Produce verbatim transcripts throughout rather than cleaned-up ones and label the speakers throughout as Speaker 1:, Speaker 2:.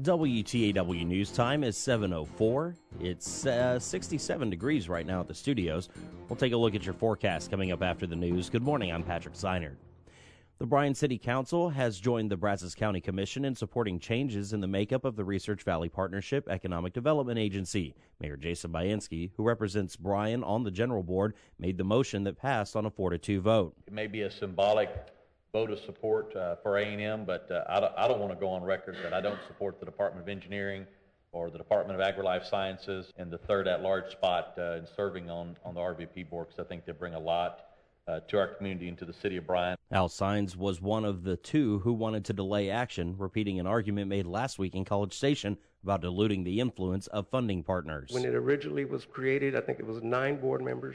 Speaker 1: W T A W News Time is seven oh four. It's uh, sixty-seven degrees right now at the studios. We'll take a look at your forecast coming up after the news. Good morning, I'm Patrick Zeinert. The Bryan City Council has joined the Brazos County Commission in supporting changes in the makeup of the Research Valley Partnership Economic Development Agency. Mayor Jason Bainski, who represents Bryan on the general board, made the motion that passed on a four to two vote.
Speaker 2: It may be a symbolic vote of support uh, for A and M, but uh, I don't, I don't want to go on record that I don't support the Department of Engineering or the Department of Agri-Life Sciences and the third at-large spot uh, in serving on, on the R V P board, because I think they bring a lot uh, to our community and to the city of Bryan.
Speaker 1: Al Sines was one of the two who wanted to delay action, repeating an argument made last week in College Station about diluting the influence of funding partners.
Speaker 3: When it originally was created, I think it was nine board members,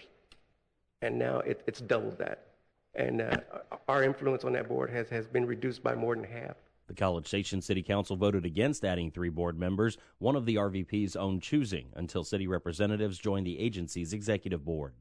Speaker 3: and now it, it's doubled that. And uh, our influence on that board has, has been reduced by more than half.
Speaker 1: The College Station City Council voted against adding three board members, one of the R V P's own choosing, until city representatives join the agency's executive board.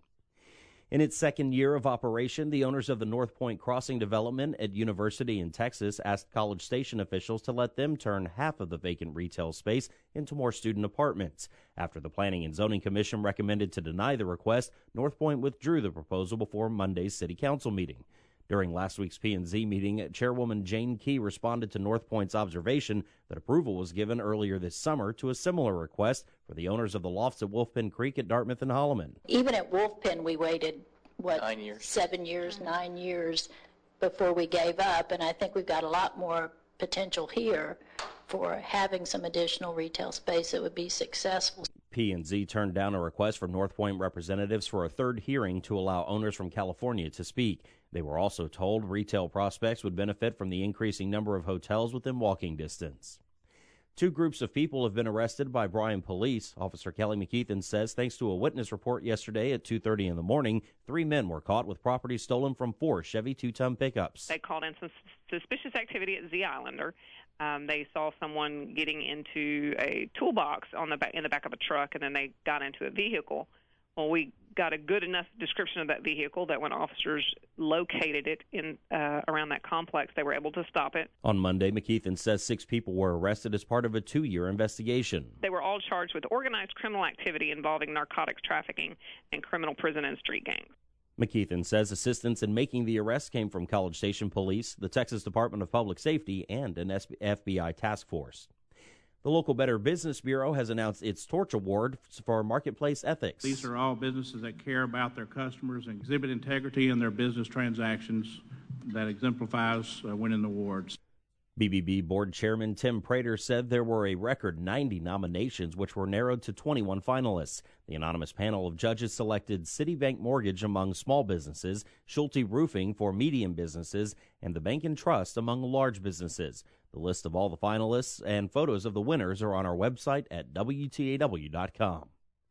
Speaker 1: In its second year of operation, the owners of the North Point Crossing development at University in Texas asked College Station officials to let them turn half of the vacant retail space into more student apartments. After the Planning and Zoning Commission recommended to deny the request, North Point withdrew the proposal before Monday's City Council meeting. During last week's P and Z meeting, Chairwoman Jane Key responded to North Point's observation that approval was given earlier this summer to a similar request for the owners of the lofts at Wolfpen Creek at Dartmouth and Holloman.
Speaker 4: Even at Wolfpen, we waited, what,
Speaker 5: nine years.
Speaker 4: seven years, nine years before we gave up, and I think we've got a lot more potential here for having some additional retail space that would be successful.
Speaker 1: P and Z turned down a request from North Point representatives for a third hearing to allow owners from California to speak. They were also told retail prospects would benefit from the increasing number of hotels within walking distance. Two groups of people have been arrested by Bryan police. Officer Kelly McKeithen says thanks to a witness report yesterday at two thirty in the morning, three men were caught with property stolen from four Chevy two-ton pickups.
Speaker 6: They called in some suspicious activity at Z Islander. Um, they saw someone getting into a toolbox on the back, in the back of a truck, and then they got into a vehicle. Well, we got a good enough description of that vehicle that when officers located it in uh, around that complex, they were able to stop it.
Speaker 1: On Monday, McKeithen says six people were arrested as part of a two-year investigation.
Speaker 6: They were all charged with organized criminal activity involving narcotics trafficking and criminal prison and street gangs.
Speaker 1: McKeithen says assistance in making the arrest came from College Station Police, the Texas Department of Public Safety, and an F B I task force. The local Better Business Bureau has announced its Torch Award for marketplace ethics.
Speaker 7: These are all businesses that care about their customers and exhibit integrity in their business transactions. That exemplifies uh, winning the awards.
Speaker 1: B B B Board Chairman Tim Prater said there were a record ninety nominations, which were narrowed to twenty-one finalists. The anonymous panel of judges selected Citibank Mortgage among small businesses, Schulte Roofing for medium businesses, and the Bank and Trust among large businesses. The list of all the finalists and photos of the winners are on our website at W T A W dot com.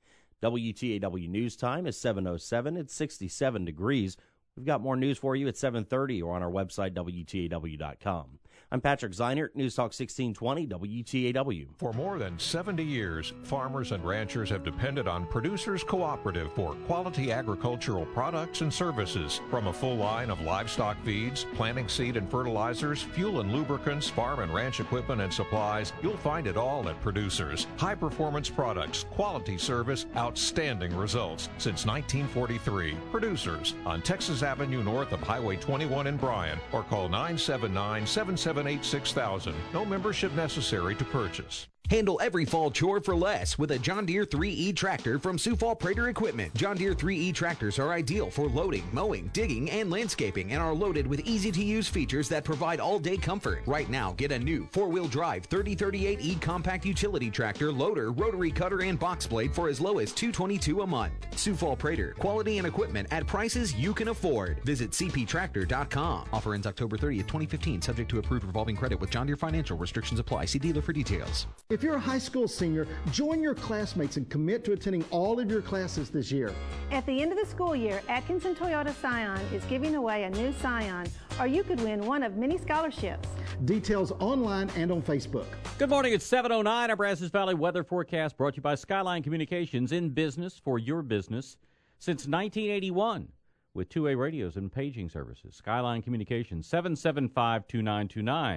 Speaker 1: W T A W News Time is seven oh seven. It's sixty-seven degrees. We've got more news for you at seven thirty or on our website, W T A W dot com. I'm Patrick Zeinert, News Talk sixteen twenty W T A W.
Speaker 8: For more than seventy years, farmers and ranchers have depended on Producers Cooperative for quality agricultural products and services. From a full line of livestock feeds, planting seed and fertilizers, fuel and lubricants, farm and ranch equipment and supplies, you'll find it all at Producers. High-performance products, quality service, outstanding results. Since nineteen forty-three, Producers on Texas Avenue north of Highway twenty-one in Bryan, or call nine seven nine, seven seven eight, six thousand. No membership necessary to purchase.
Speaker 9: Handle every fall chore for less with a John Deere three E tractor from Sioux Fall Prater Equipment. John Deere three E tractors are ideal for loading, mowing, digging, and landscaping, and are loaded with easy-to-use features that provide all-day comfort. Right now, get a new four-wheel drive thirty thirty-eight E compact utility tractor, loader, rotary cutter, and box blade for as low as two hundred twenty-two dollars a month. Sioux Fall Prater, quality and equipment at prices you can afford. Visit c p tractor dot com. Offer ends October thirtieth, twenty fifteen, subject to approved revolving credit with John Deere Financial. Restrictions apply. See dealer for details.
Speaker 10: If you're a high school senior, join your classmates and commit to attending all of your classes this year.
Speaker 11: At the end of the school year, Atkinson Toyota Scion is giving away a new Scion, or you could win one of many scholarships.
Speaker 10: Details online and on Facebook.
Speaker 12: Good morning, it's seven oh nine. Our Brazos Valley weather forecast brought to you by Skyline Communications, in business for your business since nineteen eighty-one with two A radios and paging services. Skyline Communications, seven seven five, two nine two nine.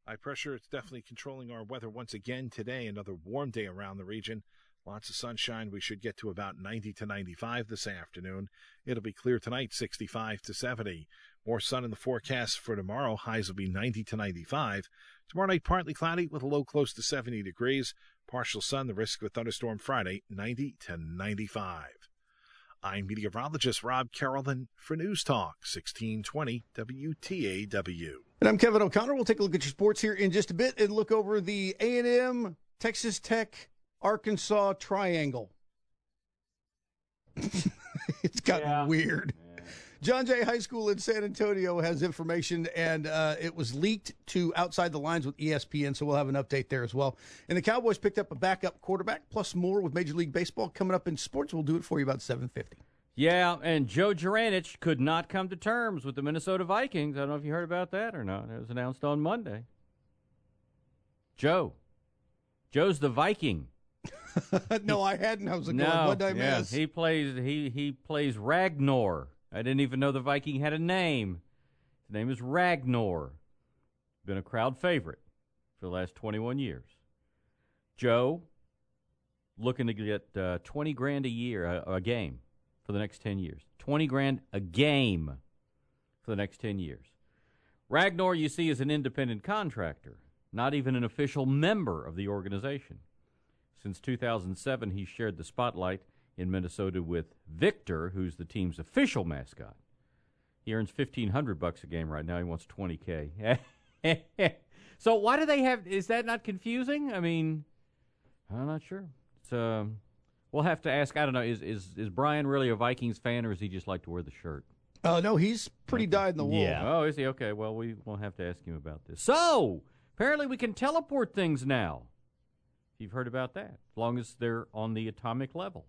Speaker 5: High pressure, it's definitely controlling our weather once again today. Another warm day around the region. Lots of sunshine. We should get to about ninety to ninety-five this afternoon. It'll be clear tonight, sixty-five to seventy. More sun in the forecast for tomorrow. Highs will be ninety to ninety-five. Tomorrow night, partly cloudy with a low close to seventy degrees. Partial sun, the risk of a thunderstorm Friday, ninety to ninety-five. I'm meteorologist Rob Carrollton for News Talk, sixteen twenty W T A W.
Speaker 13: And I'm Kevin O'Connor. We'll take a look at your sports here in just a bit and look over the A and M, Texas Tech, Arkansas triangle. It's gotten yeah. weird. Yeah. John Jay High School in San Antonio has information, and uh, it was leaked to Outside the Lines with E S P N, so we'll have an update there as well. And the Cowboys picked up a backup quarterback, plus more with Major League Baseball coming up in sports. We'll do it for you about seven fifty.
Speaker 12: Yeah, and Joe Juranich could not come to terms with the Minnesota Vikings. I don't know if you heard about that or not. It was announced on Monday. Joe. Joe's the Viking.
Speaker 13: No, I hadn't. I was going,
Speaker 12: no,
Speaker 13: what did I
Speaker 12: yeah,
Speaker 13: miss?
Speaker 12: He plays, he, he plays Ragnar. I didn't even know the Viking had a name. His name is Ragnar. Been a crowd favorite for the last twenty-one years. Joe, looking to get uh, twenty grand a year, a, a game, for the next ten years. twenty grand a game for the next ten years. Ragnar, you see, is an independent contractor, not even an official member of the organization. Since two thousand seven, he's shared the spotlight in Minnesota with Victor, who's the team's official mascot. He earns fifteen hundred bucks a game right now. He wants twenty K. So why do they have, is that not confusing? I mean, I'm not sure. It's, um, we'll have to ask, I don't know, is, is, is Brian really a Vikings fan, or does he just like to wear the shirt?
Speaker 13: Oh, uh, no, he's pretty dyed in the wool.
Speaker 12: Yeah. Oh, is he? Okay, well, we won't have to ask him about this. So, apparently we can teleport things now. You've heard about that, as long as they're on the atomic level.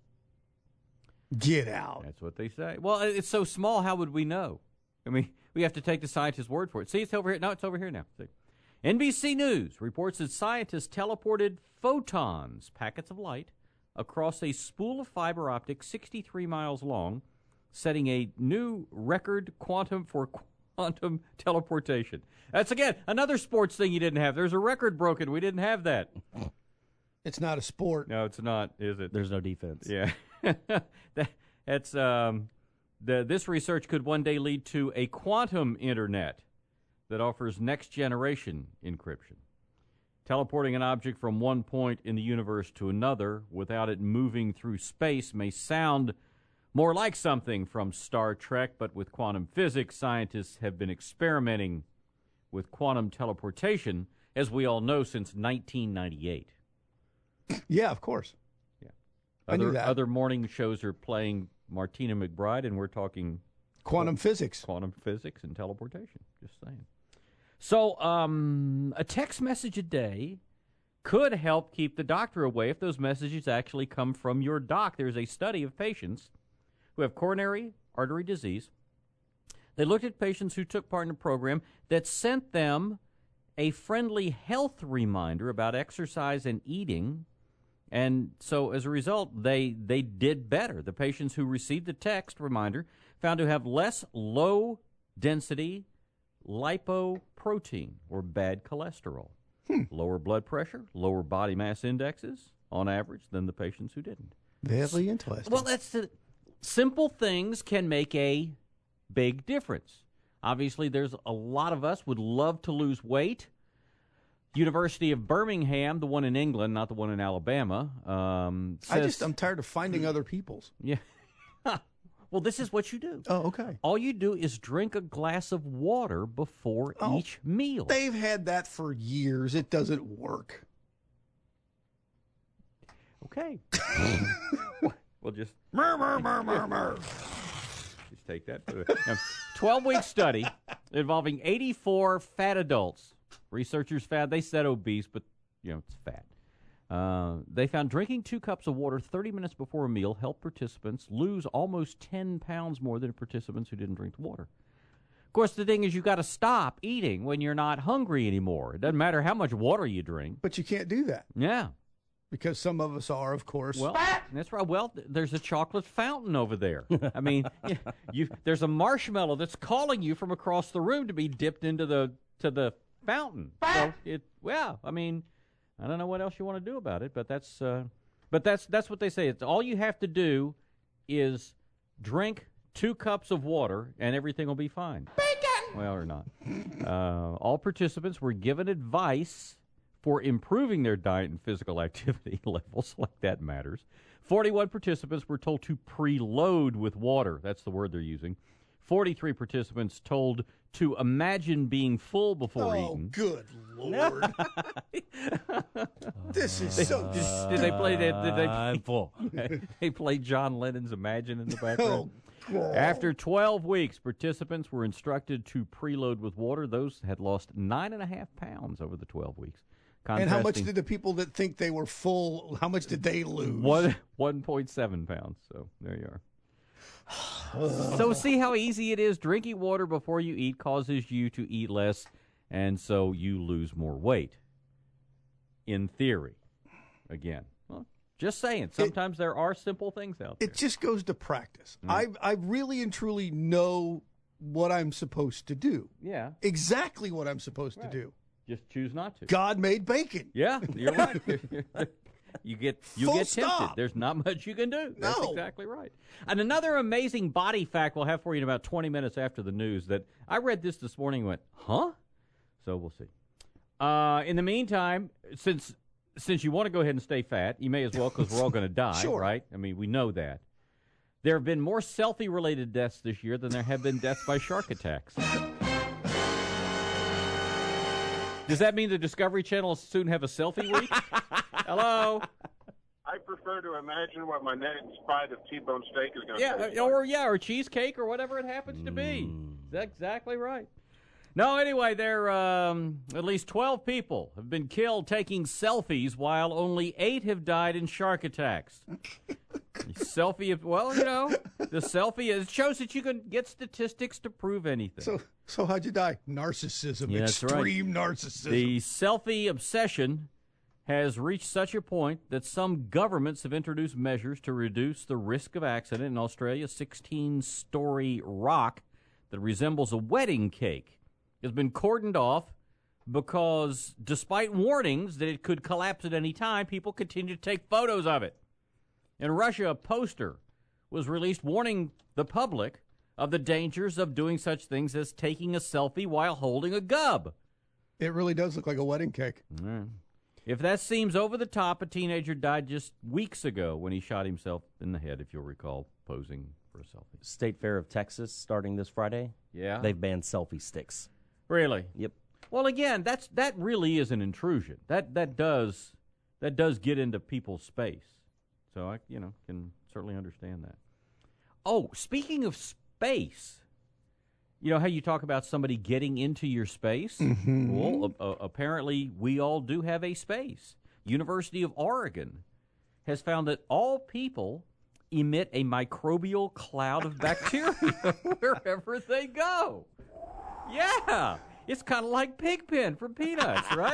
Speaker 13: Get out.
Speaker 12: That's what they say. Well, it's so small, how would we know? I mean, we have to take the scientist's word for it. See, it's over here. No, it's over here now. See. N B C News reports that scientists teleported photons, packets of light, across a spool of fiber optic sixty-three miles long, setting a new record quantum for quantum teleportation. That's, again, another sports thing you didn't have. There's a record broken. We didn't have that.
Speaker 13: It's not a sport.
Speaker 12: No, it's not, is it?
Speaker 1: There's no defense.
Speaker 12: Yeah. that, that's, um, the, this research could one day lead to a quantum internet that offers next-generation encryption. Teleporting an object from one point in the universe to another without it moving through space may sound more like something from Star Trek, but with quantum physics, scientists have been experimenting with quantum teleportation, as we all know, since nineteen ninety-eight.
Speaker 13: Yeah, of course.
Speaker 12: Yeah.
Speaker 13: I
Speaker 12: Other,
Speaker 13: knew that.
Speaker 12: Other morning shows are playing Martina McBride, and we're talking
Speaker 13: quantum qu- physics.
Speaker 12: Quantum physics and teleportation. Just saying. So, um, a text message a day could help keep the doctor away if those messages actually come from your doc. There's a study of patients who have coronary artery disease. They looked at patients who took part in a program that sent them a friendly health reminder about exercise and eating. And so as a result, they they did better. The patients who received the text reminder found to have less low-density lipoprotein, or bad cholesterol, hmm. lower blood pressure, lower body mass indexes, on average, than the patients who didn't.
Speaker 13: Very interesting.
Speaker 12: Well, that's the, simple things can make a big difference. Obviously, there's a lot of us would love to lose weight. University of Birmingham, the one in England, not the one in Alabama. Um, says,
Speaker 13: I just, I'm tired of finding other people's.
Speaker 12: Yeah. Well, this is what you do.
Speaker 13: Oh, okay.
Speaker 12: All you do is drink a glass of water before
Speaker 13: oh,
Speaker 12: each meal.
Speaker 13: They've had that for years. It doesn't work.
Speaker 12: Okay. We'll just...
Speaker 13: Murr, murr, murr, murr, murr.
Speaker 12: Just take that. twelve-week study involving eighty-four fat adults. Researchers found, they said obese, but, you know, it's fat. Uh, they found drinking two cups of water thirty minutes before a meal helped participants lose almost ten pounds more than participants who didn't drink the water. Of course, the thing is you've got to stop eating when you're not hungry anymore. It doesn't matter how much water you drink.
Speaker 13: But you can't do that.
Speaker 12: Yeah.
Speaker 13: Because some of us are, of course.
Speaker 12: Well, that's right. Well, th- there's a chocolate fountain over there. I mean, you, there's a marshmallow that's calling you from across the room to be dipped into the to the fountain. So it, well, I mean, I don't know what else you want to do about it, but that's, uh, but that's that's what they say. It's all you have to do is drink two cups of water, and everything will be fine. Bacon. Well, or not. Uh, all participants were given advice for improving their diet and physical activity levels, like that matters. forty-one participants were told to preload with water. That's the word they're using. forty-three participants told to imagine being full before
Speaker 13: oh,
Speaker 12: eating.
Speaker 13: Good Lord. This is so
Speaker 12: did,
Speaker 13: stupid.
Speaker 12: did they play that? Did they
Speaker 1: I'm full.
Speaker 12: they played John Lennon's Imagine in the background.
Speaker 13: Oh, God.
Speaker 12: After twelve weeks, participants were instructed to preload with water. Those had lost nine and a half pounds over the twelve weeks.
Speaker 13: And how much did the people that think they were full, how much did they lose?
Speaker 12: One, one point seven pounds. So there you are. So see how easy it is. Drinking water before you eat causes you to eat less, and so you lose more weight. In theory. Again. Well, just saying. Sometimes it, there are simple things out there.
Speaker 13: It just goes to practice.
Speaker 12: Mm.
Speaker 13: I I really and truly know what I'm supposed to do.
Speaker 12: Yeah.
Speaker 13: Exactly what I'm supposed
Speaker 12: Right.
Speaker 13: to do.
Speaker 12: Just choose not to.
Speaker 13: God made bacon.
Speaker 12: Yeah, you're right. You get you
Speaker 13: Full
Speaker 12: get tempted.
Speaker 13: stop.
Speaker 12: There's not much you can do. That's
Speaker 13: No.
Speaker 12: exactly right. And another amazing body fact we'll have for you in about twenty minutes after the news that I read this this morning and went, huh? So we'll see. Uh, in the meantime, since since you want to go ahead and stay fat, you may as well because we're all going to die,
Speaker 13: Sure.
Speaker 12: right? I mean, we know that. There have been more selfie-related deaths this year than there have been deaths by shark attacks. Does that mean the Discovery Channel will soon have a selfie week? Hello?
Speaker 14: I prefer to imagine what my next bite of T-bone steak is going to
Speaker 12: Yeah,
Speaker 14: taste
Speaker 12: uh, or yeah, or cheesecake or whatever it happens to be. That's exactly right. No, anyway, there um, at least twelve people have been killed taking selfies, while only eight have died in shark attacks. Selfie, well, you know, the selfie it shows that you can get statistics to prove anything.
Speaker 13: So, so how'd you die? Narcissism,
Speaker 12: Yeah, that's right.
Speaker 13: extreme narcissism.
Speaker 12: The selfie obsession has reached such a point that some governments have introduced measures to reduce the risk of accident. In Australia, a sixteen-story rock that resembles a wedding cake has been cordoned off because, despite warnings that it could collapse at any time, people continue to take photos of it. In Russia, a poster was released warning the public of the dangers of doing such things as taking a selfie while holding a gub.
Speaker 13: It really does look like a wedding cake.
Speaker 12: Mm. If that seems over the top, a teenager died just weeks ago when he shot himself in the head, if you'll recall, posing for a selfie.
Speaker 1: State Fair of Texas starting this Friday.
Speaker 12: Yeah?
Speaker 1: They've banned selfie sticks.
Speaker 12: Really?
Speaker 1: Yep.
Speaker 12: Well, again, that's that really is an intrusion. That that does that does get into people's space. So I, you know, can certainly understand that. Oh, speaking of space, you know how you talk about somebody getting into your space?
Speaker 13: Mm-hmm.
Speaker 12: Well, uh, apparently we all do have a space. University of Oregon has found that all people emit a microbial cloud of bacteria wherever they go. Yeah, it's kind of like Pigpen from Peanuts, right?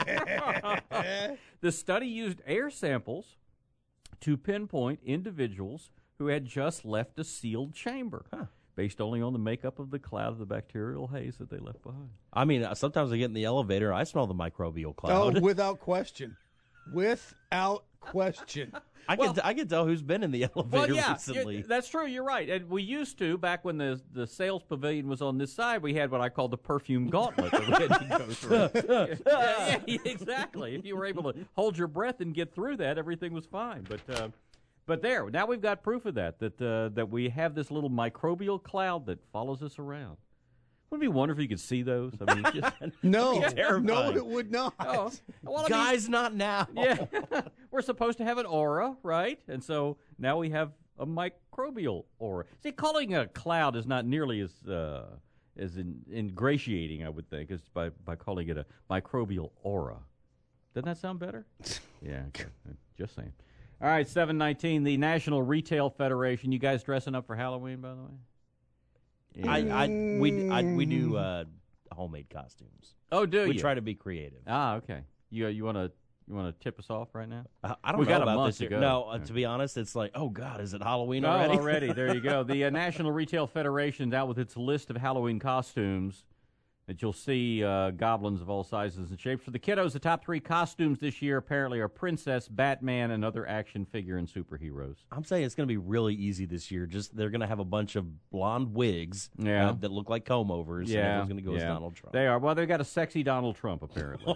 Speaker 12: The study used air samples to pinpoint individuals who had just left a sealed chamber, huh. based only on the makeup of the cloud of the bacterial haze that they left behind.
Speaker 1: I mean, sometimes I get in the elevator, I smell the microbial cloud.
Speaker 13: Oh, without question. Without question.
Speaker 1: I
Speaker 12: well,
Speaker 1: can I can tell who's been in the elevator
Speaker 12: well, yeah,
Speaker 1: recently.
Speaker 12: That's true. You're right. And we used to, back when the the sales pavilion was on this side, we had what I call the perfume gauntlet that we had to go through. yeah, yeah, exactly. If you were able to hold your breath and get through that, everything was fine. But uh, but there, now we've got proof of that. That uh, that we have this little microbial cloud that follows us around. Wouldn't it be wonderful if you could see those? I mean, just,
Speaker 13: no,
Speaker 12: yeah.
Speaker 13: no, it would not.
Speaker 12: Oh, well, I
Speaker 1: Guys,
Speaker 12: mean,
Speaker 1: not now.
Speaker 12: Yeah, we're supposed to have an aura, right? And so now we have a microbial aura. See, calling a cloud is not nearly as uh, as in, ingratiating, I would think, as by, by calling it a microbial aura. Doesn't that sound better? Yeah, okay. Just saying. All right, seven nineteen, the National Retail Federation. You guys dressing up for Halloween, by the way?
Speaker 1: Yeah. I, I we I, we do uh, homemade costumes.
Speaker 12: Oh, do
Speaker 1: we
Speaker 12: you?
Speaker 1: try to be creative?
Speaker 12: Ah, okay. You you want to you want to tip us off right now?
Speaker 1: Uh, I don't
Speaker 12: we
Speaker 1: know
Speaker 12: got
Speaker 1: about
Speaker 12: a month
Speaker 1: this
Speaker 12: to
Speaker 1: year.
Speaker 12: go.
Speaker 1: No, uh,
Speaker 12: yeah.
Speaker 1: to be honest, it's like, oh God, is it Halloween
Speaker 12: oh,
Speaker 1: already?
Speaker 12: already, there you go. The uh, National Retail Federation out with its list of Halloween costumes, that you'll see uh, goblins of all sizes and shapes. For the kiddos, the top three costumes this year apparently are Princess, Batman, and other action figure and superheroes.
Speaker 1: I'm saying it's going to be really easy this year. Just they're going to have a bunch of blonde wigs
Speaker 12: yeah.
Speaker 1: uh, that look like comb-overs,
Speaker 12: yeah.
Speaker 1: and everyone's going to go
Speaker 12: yeah.
Speaker 1: as Donald Trump.
Speaker 12: They are. Well, they've got a sexy Donald Trump, apparently.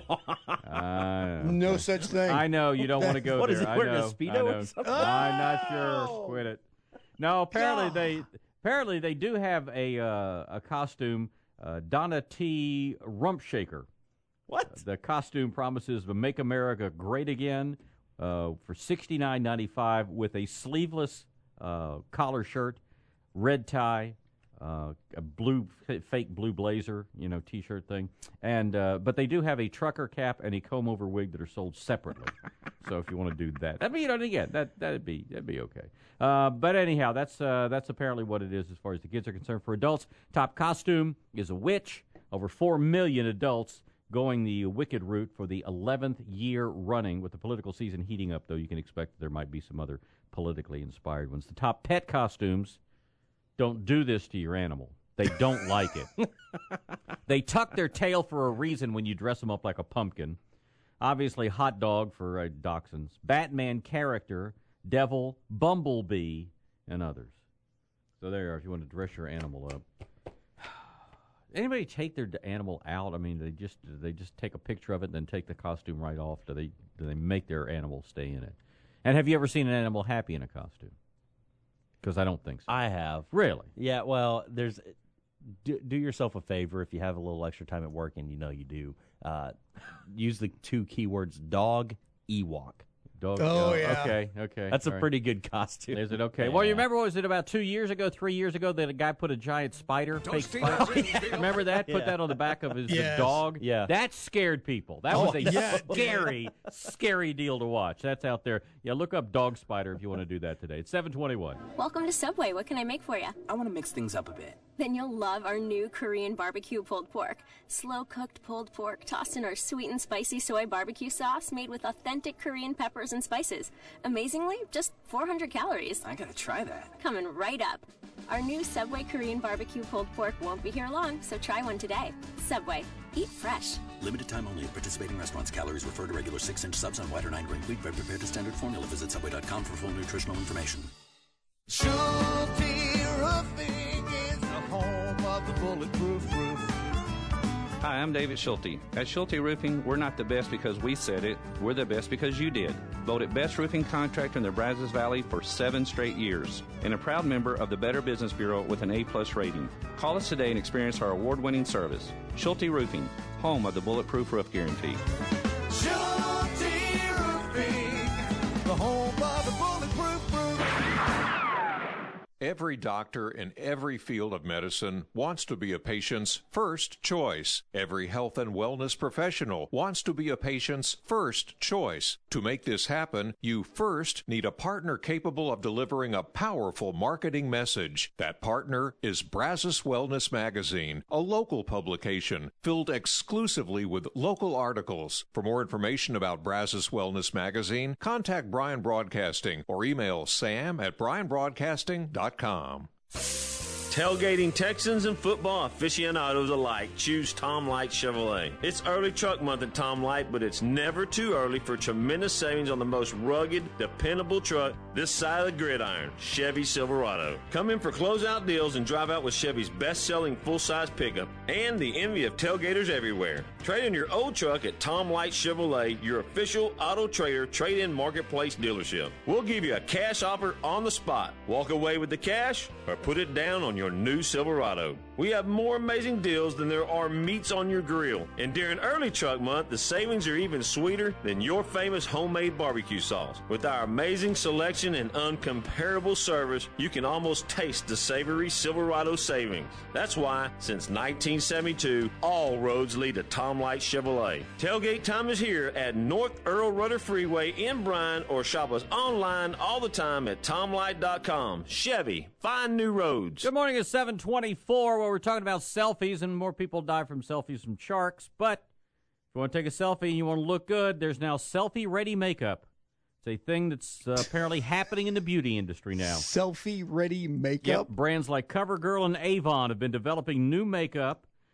Speaker 12: uh,
Speaker 13: no such thing.
Speaker 12: I know. You don't want to go
Speaker 1: what
Speaker 12: there.
Speaker 1: Is he
Speaker 12: I
Speaker 1: wearing
Speaker 12: know.
Speaker 1: a Speedo
Speaker 12: I know.
Speaker 1: or something?
Speaker 12: I'm not sure. Quit it. No, apparently
Speaker 1: God.
Speaker 12: they apparently they do have a uh, a costume, uh, Donna T. Rumpshaker.
Speaker 1: What?
Speaker 12: Uh, the costume promises to make America great again uh, for sixty-nine ninety-five with a sleeveless uh, collar shirt, red tie, uh, a blue fake blue blazer, you know, T-shirt thing, and uh, but they do have a trucker cap and a comb over wig that are sold separately. So if you want to do that, I mean, you know, again, that that'd be that'd be okay. Uh, but anyhow, that's uh, that's apparently what it is as far as the kids are concerned. For adults, top costume is a witch. Over four million adults going the wicked route for the eleventh year running. With the political season heating up, though, you can expect that there might be some other politically inspired ones. The top pet costumes. Don't do this to your animal. They don't like it. They tuck their tail for a reason when you dress them up like a pumpkin. Obviously, hot dog for uh, dachshunds, Batman character, devil, bumblebee, and others. So there you are if you want to dress your animal up. Anybody take their animal out? I mean, they just they just take a picture of it and then take the costume right off. Do they do they make their animal stay in it? And have you ever seen an animal happy in a costume? Because I don't think so.
Speaker 1: I have.
Speaker 12: Really?
Speaker 1: Yeah, well, there's do, do yourself a favor if you have a little extra time at work, and you know you do. Uh, use the two keywords dog, Ewok.
Speaker 12: Dog,
Speaker 13: oh,
Speaker 12: uh,
Speaker 13: yeah.
Speaker 12: Okay, okay.
Speaker 1: That's a
Speaker 12: All
Speaker 1: pretty good costume.
Speaker 12: Is it okay?
Speaker 1: Yeah.
Speaker 12: Well, you remember, what was it, about two years ago, three years ago, that a guy put a giant spider,
Speaker 8: Don't
Speaker 12: fake
Speaker 8: steal
Speaker 12: spider?
Speaker 8: it. Oh, yeah.
Speaker 12: Remember that? Put
Speaker 1: Yeah.
Speaker 12: that on the back of his, his
Speaker 13: Yes.
Speaker 12: dog?
Speaker 1: Yeah.
Speaker 12: That scared people. That
Speaker 13: Oh,
Speaker 12: was a
Speaker 13: yeah.
Speaker 12: scary, scary deal to watch. That's out there. Yeah, look up dog spider if you want to do that today. It's seven twenty-one.
Speaker 15: Welcome to Subway. What can I make for you?
Speaker 16: I want to mix things up a bit.
Speaker 15: Then you'll love our new Korean barbecue pulled pork. Slow-cooked pulled pork tossed in our sweet and spicy soy barbecue sauce made with authentic Korean peppers and spices. Amazingly, just four hundred calories.
Speaker 16: I gotta try that.
Speaker 15: Coming right up. Our new Subway Korean barbecue pulled pork won't be here long, so try one today. Subway. Eat fresh.
Speaker 17: Limited time only at participating restaurants. Calories refer to regular six-inch subs on white or nine-grain wheat bread prepared to standard formula. Visit Subway dot com for full nutritional information.
Speaker 18: Schulte Roofing is the home of the bulletproof roof.
Speaker 19: Hi, I'm David Schulte. At Schulte Roofing, we're not the best because we said it. We're the best because you did. Voted Best Roofing Contractor in the Brazos Valley for seven straight years. And a proud member of the Better Business Bureau with an A-plus rating. Call us today and experience our award-winning service. Schulte Roofing, home of the Bulletproof Roof Guarantee.
Speaker 18: Schulte Roofing, the home of the bulletproof roof.
Speaker 8: Every doctor in every field of medicine wants to be a patient's first choice. Every health and wellness professional wants to be a patient's first choice. To make this happen, you first need a partner capable of delivering a powerful marketing message. That partner is Brazos Wellness Magazine, a local publication filled exclusively with local articles. For more information about Brazos Wellness Magazine, contact Bryan Broadcasting or email sam at bryan broadcasting dot com.
Speaker 20: Tailgating Texans and football aficionados alike, choose Tom Light Chevrolet. It's early truck month at Tom Light, but it's never too early for tremendous savings on the most rugged, dependable truck this side of the gridiron, Chevy Silverado. Come in for closeout deals and drive out with Chevy's best-selling full-size pickup and the envy of tailgaters everywhere. Trade in your old truck at Tom Light Chevrolet, your official Auto Trader trade-in marketplace dealership. We'll give you a cash offer on the spot. Walk away with the cash or put it down on your new Silverado. We have more amazing deals than there are meats on your grill. And during early truck month, the savings are even sweeter than your famous homemade barbecue sauce. With our amazing selection and uncomparable service, you can almost taste the savory Silverado savings. That's why, since nineteen seventy-two, all roads lead to Tom Light Chevrolet. Tailgate time is here at North Earl Rudder Freeway in Bryan, or shop us online all the time at tom light dot com. Chevy, find new roads.
Speaker 12: Good morning. It's seven twenty-four, where we're talking about selfies, and more people die from selfies from sharks. But if you want to take a selfie and you want to look good, there's now selfie-ready makeup. It's a thing that's uh, apparently happening in the beauty industry now.
Speaker 13: Selfie-ready makeup?
Speaker 12: Yep. Brands like CoverGirl and Avon have been developing new makeup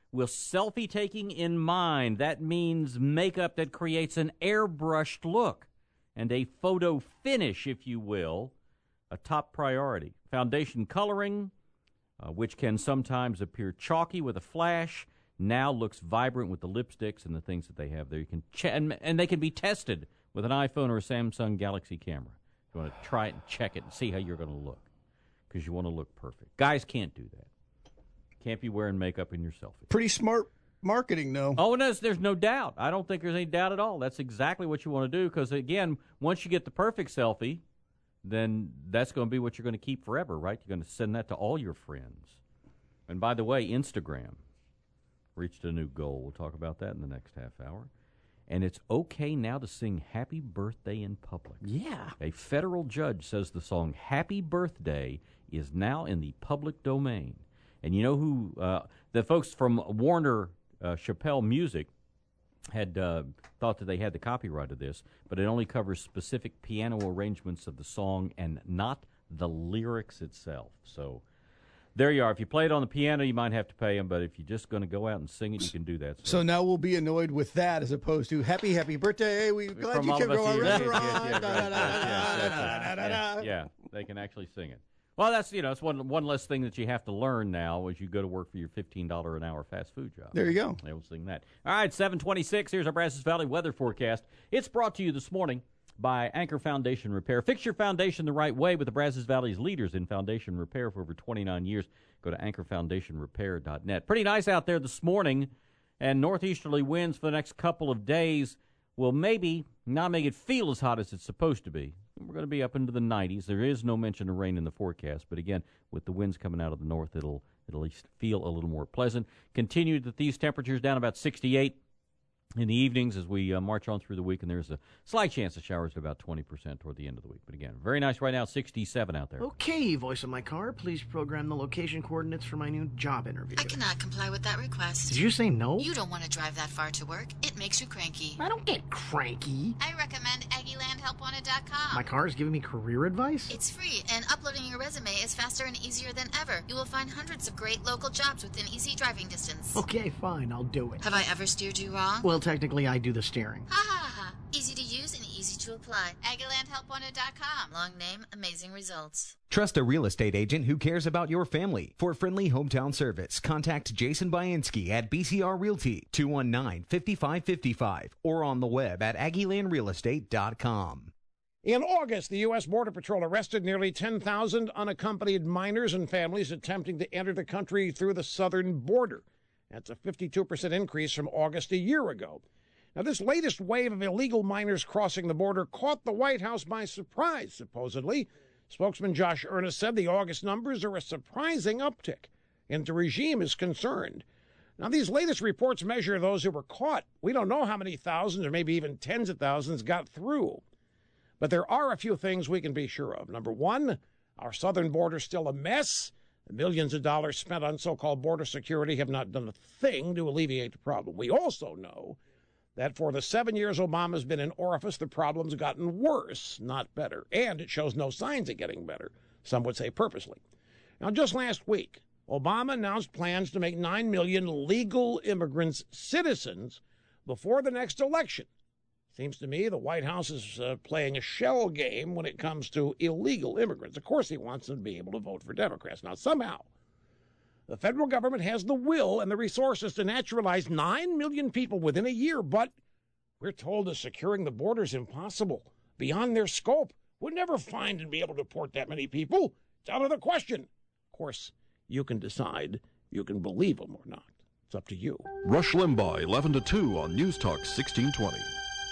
Speaker 12: with selfie taking in mind. That means makeup that creates an airbrushed look and a photo finish, if you will, a top priority. Foundation coloring, uh, which can sometimes appear chalky with a flash, now looks vibrant with the lipsticks and the things that they have there. You can ch- and, and they can be tested with an iPhone or a Samsung Galaxy camera. You want to try it and check it and see how you're going to look, because you want to look perfect. Guys can't do that. Can't be wearing makeup in your selfie.
Speaker 13: Pretty smart marketing, though.
Speaker 12: Oh, no, there's no doubt. I don't think there's any doubt at all. That's exactly what you want to do, because, again, once you get the perfect selfie, then that's going to be what you're going to keep forever, right? You're going to send that to all your friends. And by the way, Instagram reached a new goal. We'll talk about that in the next half hour. And it's okay now to sing Happy Birthday in public.
Speaker 13: Yeah.
Speaker 12: A federal judge says the song Happy Birthday is now in the public domain. And you know who, uh, the folks from Warner uh, Chappelle Music had uh, thought that they had the copyright of this, but it only covers specific piano arrangements of the song and not the lyrics itself. So there you are. If you play it on the piano, you might have to pay them, but if you're just going to go out and sing it, you can do that.
Speaker 13: So, so now we'll be annoyed with that as opposed to happy, happy birthday. We're glad
Speaker 12: From
Speaker 13: you
Speaker 12: all
Speaker 13: came
Speaker 12: of
Speaker 13: to
Speaker 12: us
Speaker 13: our
Speaker 12: here. Yes,
Speaker 13: restaurant.
Speaker 12: yes, yes,
Speaker 13: Da,
Speaker 12: right.
Speaker 13: da, da,
Speaker 12: Yes,
Speaker 13: da,
Speaker 12: yes,
Speaker 13: da, da, da,
Speaker 12: yes.
Speaker 13: da.
Speaker 12: Yeah, they can actually sing it. Well, that's, you know, it's one one less thing that you have to learn now as you go to work for your fifteen dollars an hour fast food job.
Speaker 13: There you go.
Speaker 12: They will sing that. All right, seven twenty-six. Here's our Brazos Valley weather forecast. It's brought to you this morning by Anchor Foundation Repair. Fix your foundation the right way with the Brazos Valley's leaders in foundation repair for over twenty-nine years. Go to anchor foundation repair dot net. Pretty nice out there this morning, and northeasterly winds for the next couple of days will maybe not make it feel as hot as it's supposed to be. We're going to be up into the nineties. There is no mention of rain in the forecast, but again, with the winds coming out of the north, it'll, it'll at least feel a little more pleasant. Continue with these temperatures down about sixty-eight in the evenings as we uh, march on through the week, and there's a slight chance of showers at about twenty percent toward the end of the week. But again, very nice right now, sixty-seven out there.
Speaker 21: Okay, voice of my car, please program the location coordinates for my new job interview.
Speaker 22: I cannot comply with that request.
Speaker 21: Did you say no?
Speaker 22: You don't want to drive that far to work. It makes you cranky.
Speaker 21: I don't get cranky.
Speaker 22: I recommend Aggie Land Help Wanted dot com.
Speaker 21: My car is giving me career advice?
Speaker 22: It's free, and uploading your resume is faster and easier than ever. You will find hundreds of great local jobs within easy driving distance.
Speaker 21: Okay, fine, I'll do it.
Speaker 22: Have I ever steered you wrong?
Speaker 21: Well, technically, I do the steering.
Speaker 22: Ha ha ha. Easy to use and easy to apply. Aggie Land Help Wanted dot com. Long name, amazing results.
Speaker 9: Trust a real estate agent who cares about your family. For friendly hometown service, contact Jason Bainski at B C R Realty, two one nine, five five five five, or on the web at aggie land real estate dot com.
Speaker 23: In August, the U S Border Patrol arrested nearly ten thousand unaccompanied minors and families attempting to enter the country through the southern border. That's a fifty-two percent increase from August a year ago. Now, this latest wave of illegal minors crossing the border caught the White House by surprise, supposedly. Spokesman Josh Earnest said the August numbers are a surprising uptick, and the regime is concerned. Now, these latest reports measure those who were caught. We don't know how many thousands or maybe even tens of thousands got through. But there are a few things we can be sure of. Number one, our southern border is still a mess. The millions of dollars spent on so-called border security have not done a thing to alleviate the problem. We also know that for the seven years Obama's been in office, the problem's gotten worse, not better. And it shows no signs of getting better, some would say purposely. Now, just last week, Obama announced plans to make nine million legal immigrants citizens before the next election. Seems to me the White House is uh, playing a shell game when it comes to illegal immigrants. Of course, he wants them to be able to vote for Democrats. Now, somehow, the federal government has the will and the resources to naturalize nine million people within a year, but we're told that securing the border is impossible, beyond their scope. We'll never find and be able to deport that many people. It's out of the question. Of course, you can decide you can believe them or not. It's up to you.
Speaker 24: Rush Limbaugh, eleven to two on News Talk sixteen twenty.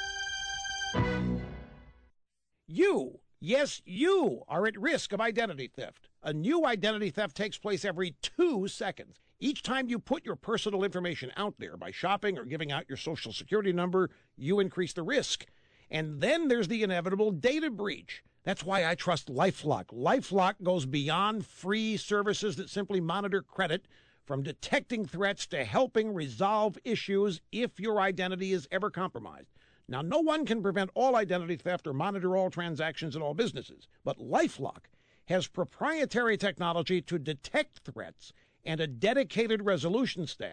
Speaker 23: You, yes, you are at risk of identity theft. A new identity theft takes place every two seconds. Each time you put your personal information out there by shopping or giving out your social security number, you increase the risk. And then there's the inevitable data breach. That's why I trust LifeLock. LifeLock goes beyond free services that simply monitor credit, from detecting threats to helping resolve issues if your identity is ever compromised. Now, no one can prevent all identity theft or monitor all transactions in all businesses, but LifeLock has proprietary technology to detect threats and a dedicated resolution staff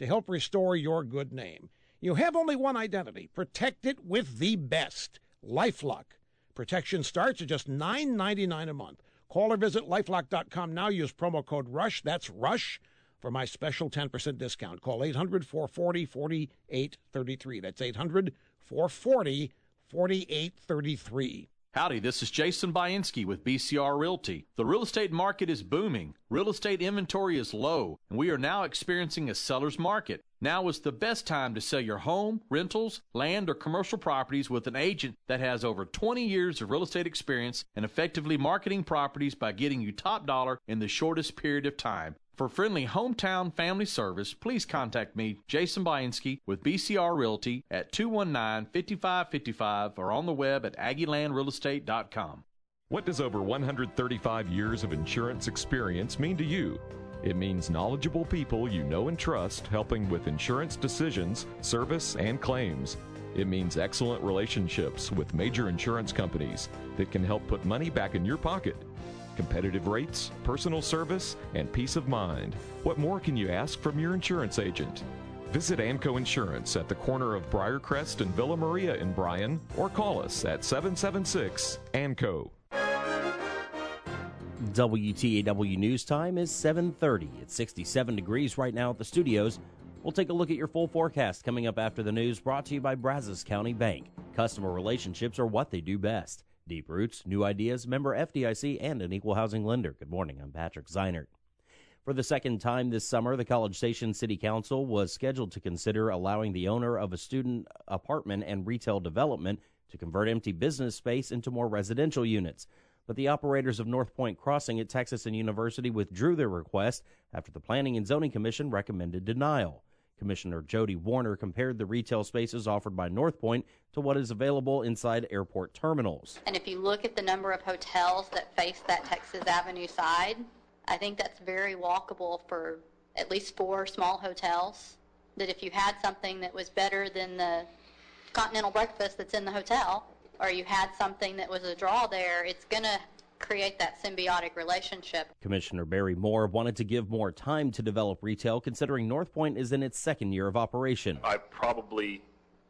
Speaker 23: to help restore your good name. You have only one identity. Protect it with the best. LifeLock. Protection starts at just nine dollars and ninety-nine cents a month. Call or visit lifelock dot com now. Use promo code RUSH. That's RUSH for my special ten percent discount. Call eight hundred, four four zero, four eight three three. That's eight hundred, four four zero, four eight three three.
Speaker 2: Howdy, this is Jason Bainski with B C R Realty. The real estate market is booming. Real estate inventory is low, and we are now experiencing a seller's market. Now is the best time to sell your home, rentals, land, or commercial properties with an agent that has over twenty years of real estate experience and effectively marketing properties by getting you top dollar in the shortest period of time. For friendly hometown family service, please contact me, Jason Bainski, with B C R Realty at two one nine, five five five five or on the web at aggie land real estate dot com.
Speaker 24: What does over one hundred thirty-five years of insurance experience mean to you? It means knowledgeable people you know and trust helping with insurance decisions, service, and claims. It means excellent relationships with major insurance companies that can help put money back in your pocket. Competitive rates, personal service, and peace of mind. What more can you ask from your insurance agent? Visit Anco Insurance at the corner of Briarcrest and Villa Maria in Bryan, or call us at seven seven six A N C O.
Speaker 1: W T A W News Time is seven thirty. It's sixty-seven degrees right now at the studios. We'll take a look at your full forecast coming up after the news, brought to you by Brazos County Bank. Customer relationships are what they do best. Deep roots, new ideas, member F D I C, and an equal housing lender. Good morning, I'm Patrick Zeinert. For the second time this summer, the College Station City Council was scheduled to consider allowing the owner of a student apartment and retail development to convert empty business space into more residential units. But the operators of North Point Crossing at Texas and University withdrew their request after the Planning and Zoning Commission recommended denial. Commissioner Jody Warner compared the retail spaces offered by North Point to what is available inside airport terminals.
Speaker 3: And if you look at the number of hotels that face that Texas Avenue side, I think that's very walkable for at least four small hotels. That if you had something that was better than the continental breakfast that's in the hotel, or you had something that was a draw there, it's going to create that symbiotic relationship.
Speaker 1: Commissioner Barry Moore wanted to give more time to develop retail, considering North Point is in its second year of operation.
Speaker 4: I probably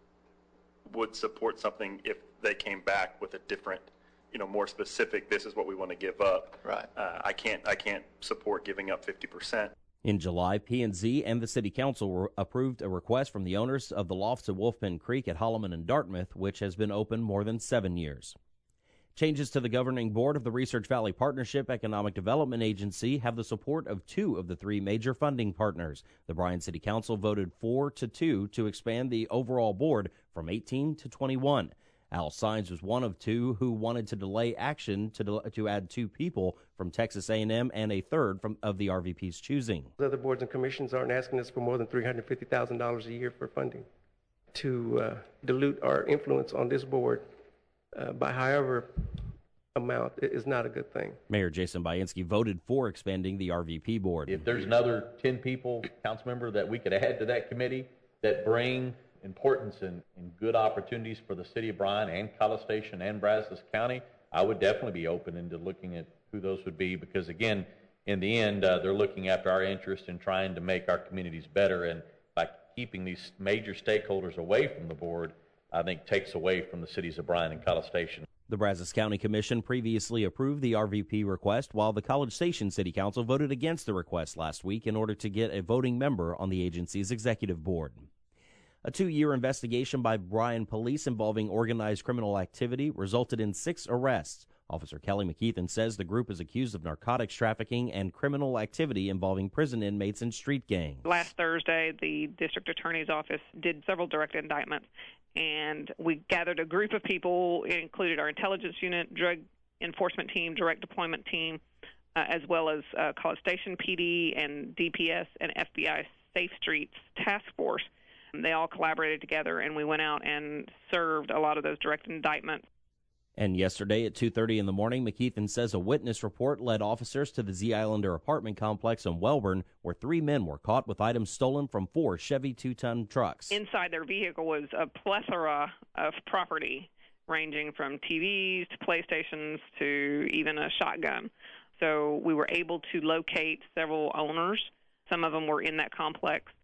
Speaker 4: would support something if they came back with a different, you know, more specific, this is what we want to give up.
Speaker 6: Right.
Speaker 4: Uh, I can't, I can't support giving up fifty percent.
Speaker 1: In July, P and Z and the City Council approved a request from the owners of the lofts at Wolfpen Creek at Holloman and Dartmouth, which has been open more than seven years. Changes to the governing board of the Research Valley Partnership Economic Development Agency have the support of two of the three major funding partners. The Bryan City Council voted four to two to expand the overall board from eighteen to twenty-one. Al Sines was one of two who wanted to delay action to del- to add two people from Texas A and M and a third from of the R V P's choosing.
Speaker 25: Other boards and commissions aren't asking us for more than three hundred fifty thousand dollars a year for funding. To uh, dilute our influence on this board uh, by however amount is not a good thing.
Speaker 1: Mayor Jason Bainski voted for expanding the R V P board.
Speaker 26: If there's another ten people, council member, that we could add to that committee that bring importance and, and good opportunities for the city of Bryan and College Station and Brazos County, I would definitely be open into looking at who those would be, because again, in the end, uh, they're looking after our interest in trying to make our communities better, and by keeping these major stakeholders away from the board, I think takes away from the cities of Bryan and College Station.
Speaker 1: The Brazos County Commission previously approved the R V P request, while the College Station City Council voted against the request last week in order to get a voting member on the agency's executive board. A two-year investigation by Bryan Police involving organized criminal activity resulted in six arrests. Officer Kelly McKeithen says the group is accused of narcotics trafficking and criminal activity involving prison inmates and street gangs.
Speaker 27: Last Thursday, the district attorney's office did several direct indictments, and we gathered a group of people. It included our intelligence unit, drug enforcement team, direct deployment team, uh, as well as uh, College Station P D and D P S and F B I Safe Streets Task Force. They all collaborated together, and we went out and served a lot of those direct indictments.
Speaker 1: And yesterday at two thirty in the morning, McKeithen says a witness report led officers to the Z Islander apartment complex in Welborn, where three men were caught with items stolen from four Chevy two-ton trucks.
Speaker 27: Inside their vehicle was a plethora of property, ranging from T Vs to PlayStations to even a shotgun. So we were able to locate several owners. Some of them were in that complex.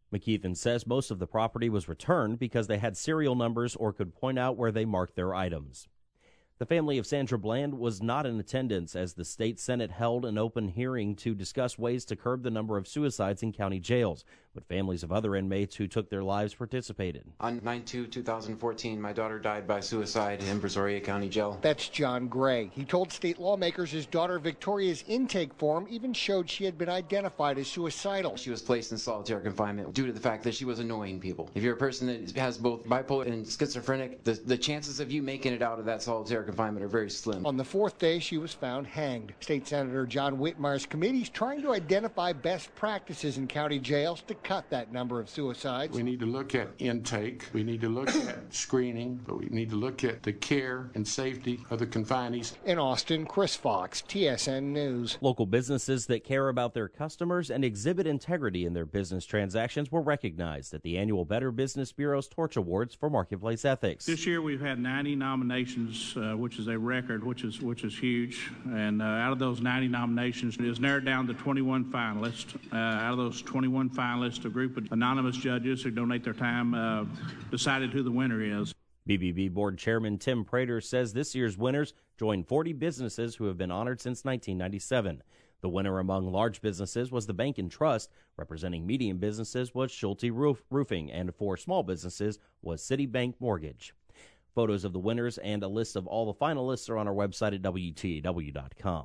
Speaker 1: McKeithen says most of the property was returned because they had serial numbers or could point out where they marked their items. The family of Sandra Bland was not in attendance as the state Senate held an open hearing to discuss ways to curb the number of suicides in county jails, but families of other inmates who took their lives participated.
Speaker 5: On nine two two thousand fourteen, my daughter died by suicide in Brazoria County Jail.
Speaker 6: That's John Gray. He told state lawmakers his daughter Victoria's intake form even showed she had been identified as suicidal.
Speaker 5: She was placed in solitary confinement due to the fact that she was annoying people. If you're a person that has both bipolar and schizophrenic, the, the chances of you making it out of that solitary confinement are very slim.
Speaker 6: On the fourth day, she was found hanged. State Senator John Whitmire's committee is trying to identify best practices in county jails to cut that number of suicides.
Speaker 7: We need to look at intake. We need to look at screening, but we need to look at the care and safety of the confinees.
Speaker 6: In Austin, Chris Fox, T S N News.
Speaker 1: Local businesses that care about their customers and exhibit integrity in their business transactions were recognized at the annual Better Business Bureau's Torch Awards for Marketplace Ethics.
Speaker 10: This year we've had ninety nominations, uh, which is a record, which is which is huge. And uh, out of those ninety nominations, it is narrowed down to twenty-one finalists. Uh, out of those twenty-one finalists, a group of anonymous judges who donate their time uh, decided who the winner is.
Speaker 1: B B B Board Chairman Tim Prater says this year's winners joined forty businesses who have been honored since nineteen ninety-seven. The winner among large businesses was the Bank and Trust. Representing medium businesses was Schulte Roof, Roofing, and for small businesses was Citibank Mortgage. Photos of the winners and a list of all the finalists are on our website at W T A W dot com.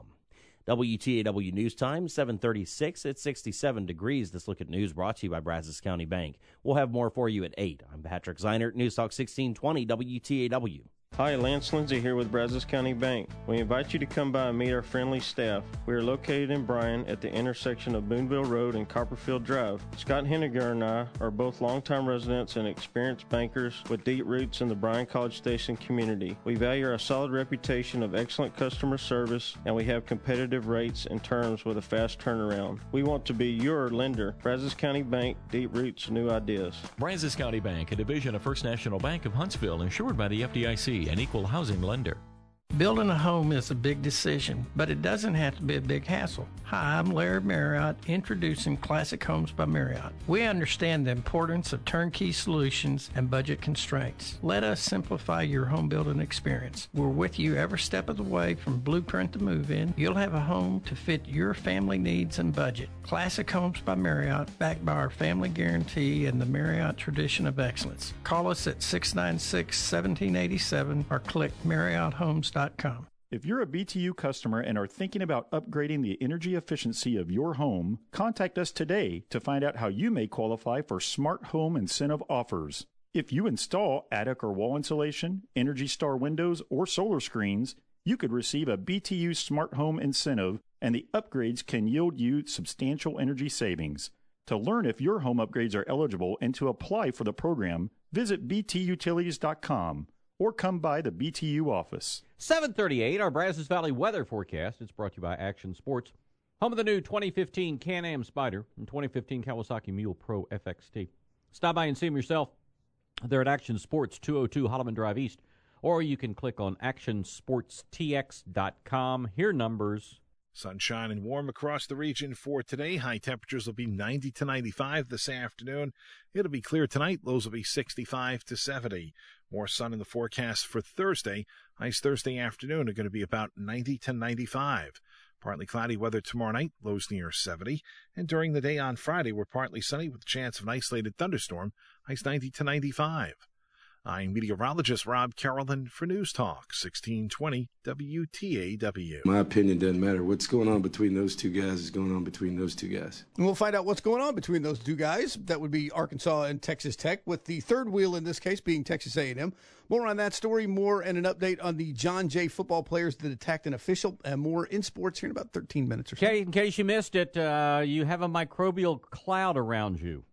Speaker 1: W T A W News Time, seven thirty-six at sixty-seven degrees. This look at news brought to you by Brazos County Bank. We'll have more for you at eight. I'm Patrick Zeinert, News Talk sixteen twenty W T A W.
Speaker 11: Hi, Lance Lindsay here with Brazos County Bank. We invite you to come by and meet our friendly staff. We are located in Bryan at the intersection of Boonville Road and Copperfield Drive. Scott Henniger and I are both longtime residents and experienced bankers with deep roots in the Bryan College Station community. We value our solid reputation of excellent customer service, and we have competitive rates and terms with a fast turnaround. We want to be your lender. Brazos County Bank, deep roots, new ideas.
Speaker 24: Brazos County Bank, a division of First National Bank of Huntsville, insured by the F D I C, an equal housing lender.
Speaker 14: Building a home is a big decision, but it doesn't have to be a big hassle. Hi, I'm Larry Marriott, introducing Classic Homes by Marriott. We understand the importance of turnkey solutions and budget constraints. Let us simplify your home building experience. We're with you every step of the way from blueprint to move-in. You'll have a home to fit your family needs and budget. Classic Homes by Marriott, backed by our family guarantee and the Marriott tradition of excellence. Call us at six nine six, one seven eight seven or click Marriott Homes dot com.
Speaker 16: If you're a B T U customer and are thinking about upgrading the energy efficiency of your home, contact us today to find out how you may qualify for Smart Home Incentive offers. If you install attic or wall insulation, Energy Star windows, or solar screens, you could receive a B T U Smart Home Incentive, and the upgrades can yield you substantial energy savings. To learn if your home upgrades are eligible and to apply for the program, visit b t utilities dot com. or come by the B T U office.
Speaker 12: seven thirty-eight, our Brazos Valley weather forecast. It's brought to you by Action Sports, home of the new twenty fifteen Can-Am Spyder and twenty fifteen Kawasaki Mule Pro F X T. Stop by and see them yourself. They're at Action Sports, two oh two Holloman Drive East, or you can click on action sports t x dot com. Here numbers.
Speaker 23: Sunshine and warm across the region for today. High temperatures will be ninety to ninety-five this afternoon. It'll be clear tonight. Lows will be sixty-five to seventy. More sun in the forecast for Thursday. Highs Thursday afternoon are going to be about ninety to ninety-five. Partly cloudy weather tomorrow night. Lows near seventy. And during the day on Friday, we're partly sunny with a chance of an isolated thunderstorm. Highs ninety to ninety-five. I'm meteorologist Rob Carolyn for News Talk sixteen twenty W T A W.
Speaker 28: My opinion doesn't matter. What's going on between those two guys is going on between those two guys.
Speaker 13: And we'll find out what's going on between those two guys. That would be Arkansas and Texas Tech, with the third wheel in this case being Texas A and M. More on that story, more and an update on the John Jay football players that attacked an official, and more in sports here in about thirteen minutes or so.
Speaker 12: Okay, in case you missed it, uh, you have a microbial cloud around you.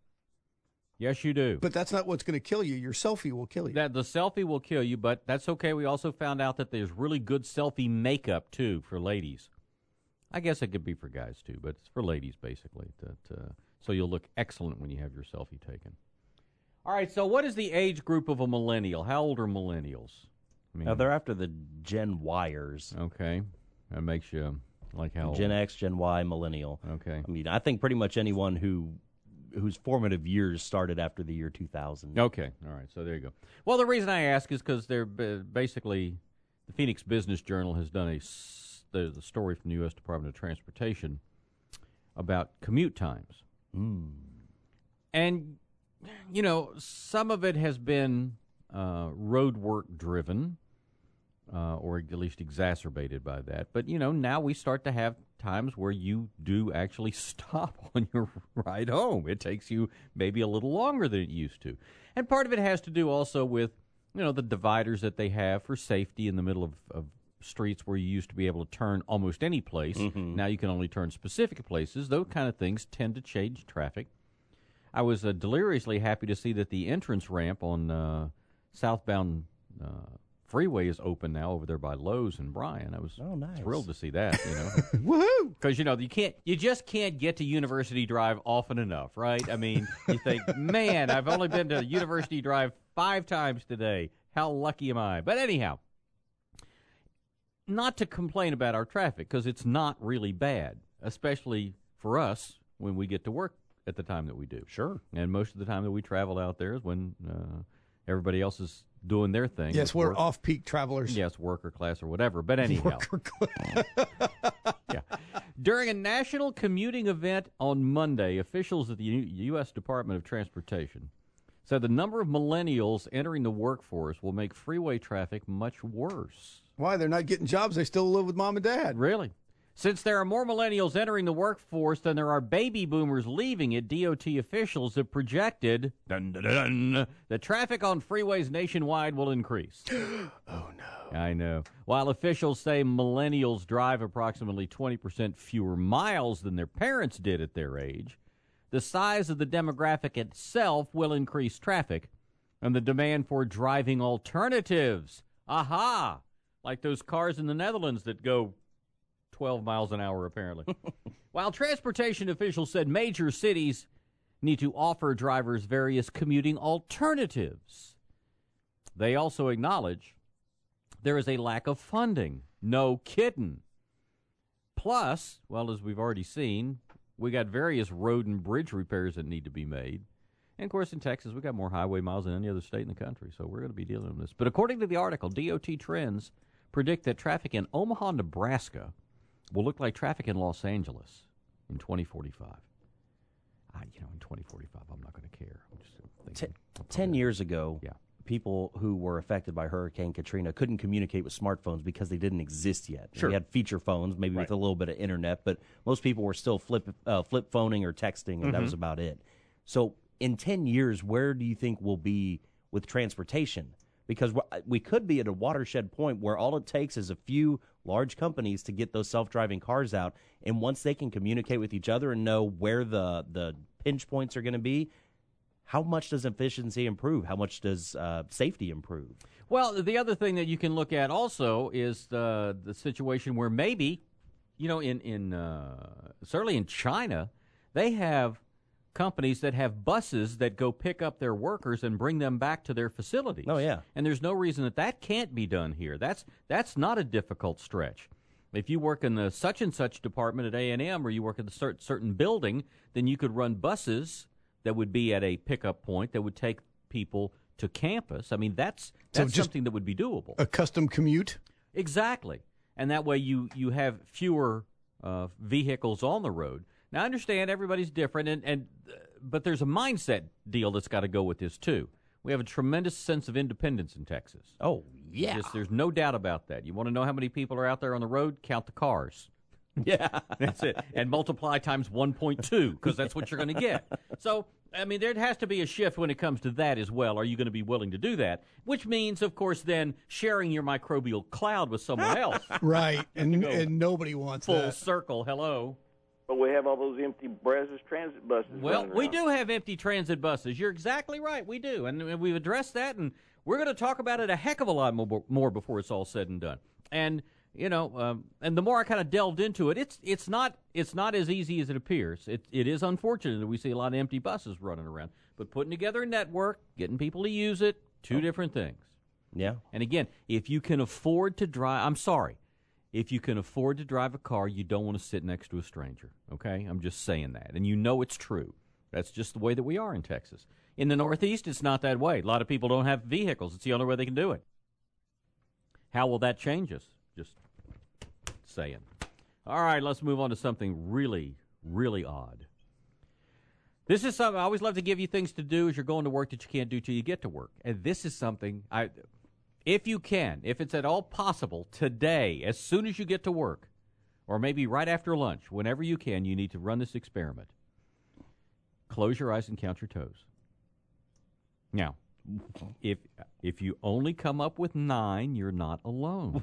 Speaker 12: Yes, you do.
Speaker 13: But that's not what's going to kill you. Your selfie will kill you.
Speaker 12: That the selfie will kill you, but that's okay. We also found out that there's really good selfie makeup, too, for ladies. I guess it could be for guys, too, but it's for ladies, basically. That uh, so you'll look excellent when you have your selfie taken. All right, so what is the age group of a millennial? How old are millennials?
Speaker 1: I mean, uh, they're after the Gen Yers.
Speaker 12: Okay. That makes you like how
Speaker 1: Gen
Speaker 12: old?
Speaker 1: X, Gen Y, millennial.
Speaker 12: Okay.
Speaker 1: I mean, I think pretty much anyone who whose formative years started after the year two thousand.
Speaker 12: Okay, all right, so there you go. Well, the reason I ask is because they're basically, the Phoenix Business Journal has done a, there's a story from the U S Department of Transportation about commute times.
Speaker 1: Mm.
Speaker 12: And, you know, some of it has been uh, road work driven, uh, or at least exacerbated by that. But, you know, now we start to have times where you do actually stop on your ride home. It takes you maybe a little longer than it used to. And part of it has to do also with, you know, the dividers that they have for safety in the middle of, of streets where you used to be able to turn almost any place.
Speaker 1: Mm-hmm.
Speaker 12: Now you can only turn specific places. Those kind of things tend to change traffic. I was uh, deliriously happy to see that the entrance ramp on uh, southbound uh, freeway is open now over there by Lowe's and Bryan. I was
Speaker 1: oh, nice.
Speaker 12: thrilled to see that. You know,
Speaker 13: woohoo!
Speaker 12: Because you know you can't, you just can't get to University Drive often enough, right? I mean, you think, man, I've only been to University Drive five times today. How lucky am I? But anyhow, not to complain about our traffic because it's not really bad, especially for us when we get to work at the time that we do.
Speaker 1: Sure.
Speaker 12: And most of the time that we travel out there is when uh, everybody else is doing their thing.
Speaker 13: Yes, we're
Speaker 12: work.
Speaker 13: off-peak travelers.
Speaker 12: Yes, worker class or whatever. But anyhow. yeah. During a national commuting event on Monday, officials at the U- U.S. Department of Transportation said the number of millennials entering the workforce will make freeway traffic much worse.
Speaker 13: Why? They're not getting jobs. They still live with mom and dad.
Speaker 12: Really? Since there are more millennials entering the workforce than there are baby boomers leaving it, D O T officials have projected dun, dun, dun, that traffic on freeways nationwide will increase.
Speaker 13: Oh, no.
Speaker 12: I know. While officials say millennials drive approximately twenty percent fewer miles than their parents did at their age, the size of the demographic itself will increase traffic and the demand for driving alternatives. Aha! Like those cars in the Netherlands that go twelve miles an hour, apparently. While transportation officials said major cities need to offer drivers various commuting alternatives, they also acknowledge there is a lack of funding. No kidding. Plus, well, as we've already seen, we got various road and bridge repairs that need to be made. And, of course, in Texas, we got more highway miles than any other state in the country, so we're going to be dealing with this. But according to the article, D O T Trends predict that traffic in Omaha, Nebraska will look like traffic in Los Angeles in twenty forty-five. I, you know, in twenty forty-five, I'm not going to care. I'm just thinking,
Speaker 1: Ten, ten years ago,
Speaker 12: yeah.
Speaker 1: people who were affected by Hurricane Katrina couldn't communicate with smartphones because they didn't exist yet.
Speaker 12: Sure.
Speaker 1: We had feature phones, maybe
Speaker 12: Right.
Speaker 1: with a little bit of internet, but most people were still flip uh, flip phoning or texting, and
Speaker 12: Mm-hmm.
Speaker 1: that was about it. So in ten years, where do you think we'll be with transportation? Because we could be at a watershed point where all it takes is a few large companies to get those self-driving cars out, and once they can communicate with each other and know where the, the pinch points are going to be, how much does efficiency improve? How much does uh, safety improve?
Speaker 12: Well, the other thing that you can look at also is the the situation where maybe, you know, in, in uh, certainly in China, they have companies that have buses that go pick up their workers and bring them back to their facilities.
Speaker 1: Oh, yeah.
Speaker 12: And there's no reason that that can't be done here. That's that's not a difficult stretch. If you work in the such and such department at A and M or you work at a cert- certain building, then you could run buses that would be at a pickup point that would take people to campus. I mean, that's that's
Speaker 13: just
Speaker 12: something that would be doable.
Speaker 13: A custom commute?
Speaker 12: Exactly. And that way you, you have fewer uh, vehicles on the road. Now, I understand everybody's different, and, and uh, but there's a mindset deal that's got to go with this, too. We have a tremendous sense of independence in Texas.
Speaker 1: Oh, yeah.
Speaker 12: Just, there's no doubt about that. You want to know how many people are out there on the road? Count the cars.
Speaker 1: Yeah.
Speaker 12: That's it. And multiply times one point two, because that's what you're going to get. So, I mean, there has to be a shift when it comes to that as well. Are you going to be willing to do that? Which means, of course, then sharing your microbial cloud with someone else.
Speaker 13: Right. And, and nobody wants
Speaker 12: Full
Speaker 13: that.
Speaker 12: circle. Hello.
Speaker 8: But we have all those empty Brazos transit buses.
Speaker 12: Well,
Speaker 8: running
Speaker 12: we
Speaker 8: around.
Speaker 12: do have empty transit buses. You're exactly right. We do. And we've addressed that, and we're going to talk about it a heck of a lot more, more before it's all said and done. And, you know, um, and the more I kind of delved into it, it's it's not it's not as easy as it appears. It, it is unfortunate that we see a lot of empty buses running around. But putting together a network, getting people to use it, two oh. different things.
Speaker 1: Yeah.
Speaker 12: And again, if you can afford to drive, I'm sorry. If you can afford to drive a car, you don't want to sit next to a stranger, okay? I'm just saying that. And you know it's true. That's just the way that we are in Texas. In the Northeast, it's not that way. A lot of people don't have vehicles. It's the only way they can do it. How will that change us? Just saying. All right, let's move on to something really, really odd. This is something I always love to give you things to do as you're going to work that you can't do till you get to work. And this is something, I, if you can, if it's at all possible, today, as soon as you get to work, or maybe right after lunch, whenever you can, you need to run this experiment. Close your eyes and count your toes. Now, if if you only come up with nine, you're not alone.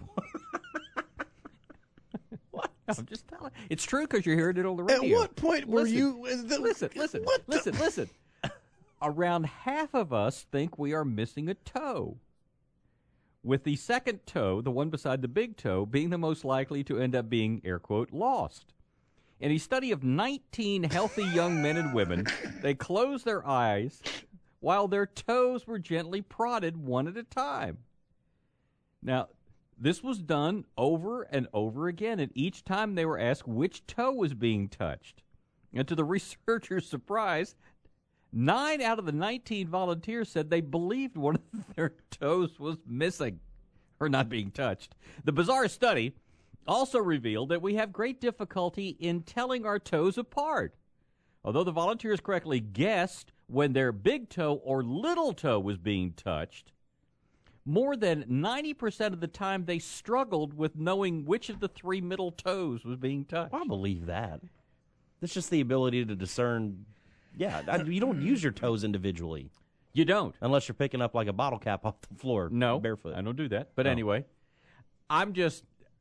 Speaker 12: What? I'm just telling you. It's true because you're hearing it on the radio.
Speaker 13: At what point were
Speaker 12: listen,
Speaker 13: you...
Speaker 12: The, listen, listen, what listen, the? listen. Around half of us think we are missing a toe, with the second toe, the one beside the big toe, being the most likely to end up being, air quote, lost. In a study of nineteen healthy young men and women, they closed their eyes while their toes were gently prodded one at a time. Now, this was done over and over again, and each time they were asked which toe was being touched. And to the researchers' surprise, nine out of the nineteen volunteers said they believed one of their toes was missing or not being touched. The bizarre study also revealed that we have great difficulty in telling our toes apart. Although the volunteers correctly guessed when their big toe or little toe was being touched, more than ninety percent of the time they struggled with knowing which of the three middle toes was being touched.
Speaker 1: I believe that. It's just the ability to discern. Yeah, I, you don't use your toes individually.
Speaker 12: You don't.
Speaker 1: Unless you're picking up like a bottle cap off the floor.
Speaker 12: No,
Speaker 1: barefoot.
Speaker 12: I don't do that. But
Speaker 1: no.
Speaker 12: Anyway, I'm just...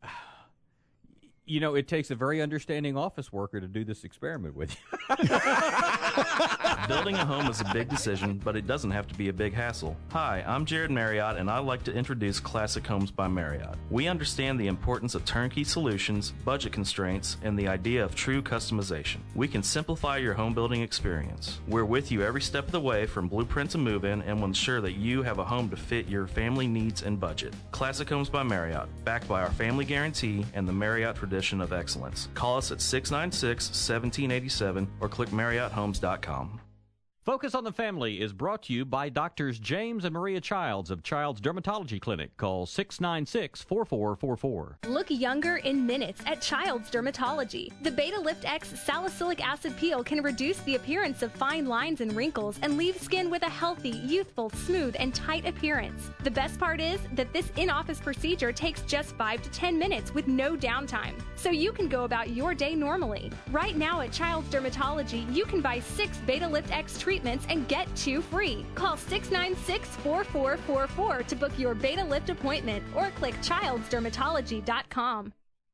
Speaker 12: You know, it takes a very understanding office worker to do this experiment with you.
Speaker 9: Building a home is a big decision, but it doesn't have to be a big hassle. Hi, I'm Jared Marriott, and I'd like to introduce Classic Homes by Marriott. We understand the importance of turnkey solutions, budget constraints, and the idea of true customization. We can simplify your home building experience. We're with you every step of the way from blueprint to move-in, and will ensure that you have a home to fit your family needs and budget. Classic Homes by Marriott, backed by our family guarantee and the Marriott tradition of excellence. Call us at six nine six, one seven eight seven or click marriott homes dot com.
Speaker 12: Focus on the Family is brought to you by Doctors James and Maria Childs of Childs Dermatology Clinic. Call six nine six, four four four four.
Speaker 15: Look younger in minutes at Childs Dermatology. The Beta Lift X salicylic acid peel can reduce the appearance of fine lines and wrinkles and leave skin with a healthy, youthful, smooth, and tight appearance. The best part is that this in-office procedure takes just five to ten minutes with no downtime, so you can go about your day normally. Right now at Childs Dermatology, you can buy six Beta Lift X treatments and get two free. Call six nine six, four four four four to book your Beta Lift appointment or click childs dermatology dot com.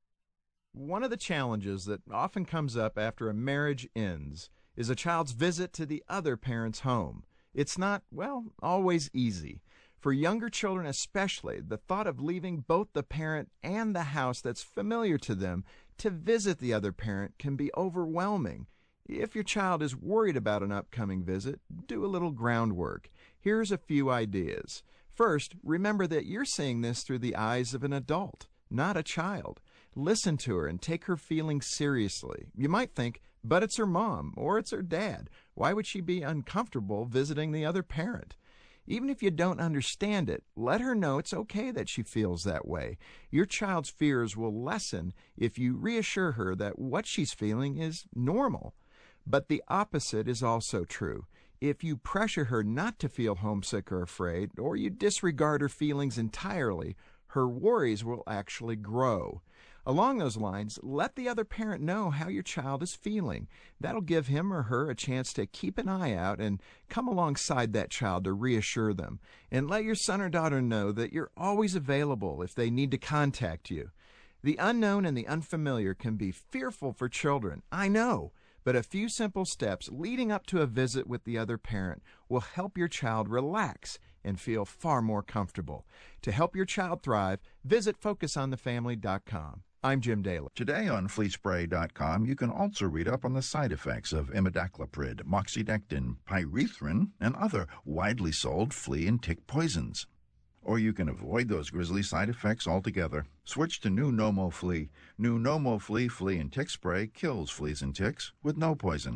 Speaker 17: One of the challenges that often comes up after a marriage ends is a child's visit to the other parent's home. It's not, well, always easy. For younger children especially, the thought of leaving both the parent and the house that's familiar to them to visit the other parent can be overwhelming. If your child is worried about an upcoming visit, do a little groundwork. Here's a few ideas. First, remember that you're seeing this through the eyes of an adult, not a child. Listen to her and take her feelings seriously. You might think, but it's her mom or it's her dad. Why would she be uncomfortable visiting the other parent? Even if you don't understand it, let her know it's okay that she feels that way. Your child's fears will lessen if you reassure her that what she's feeling is normal. But the opposite is also true. If you pressure her not to feel homesick or afraid, or you disregard her feelings entirely, her worries will actually grow. Along those lines, let the other parent know how your child is feeling. That'll give him or her a chance to keep an eye out and come alongside that child to reassure them. And let your son or daughter know that you're always available if they need to contact you. The unknown and the unfamiliar can be fearful for children, I know. But a few simple steps leading up to a visit with the other parent will help your child relax and feel far more comfortable. To help your child thrive, visit focus on the family dot com. I'm Jim Daly.
Speaker 18: Today on flea spray dot com, you can also read up on the side effects of imidacloprid, moxidectin, pyrethrin, and other widely sold flea and tick poisons. Or you can avoid those grisly side effects altogether. Switch to new Nomo Flea. New Nomo Flea Flea and Tick Spray kills fleas and ticks with no poison.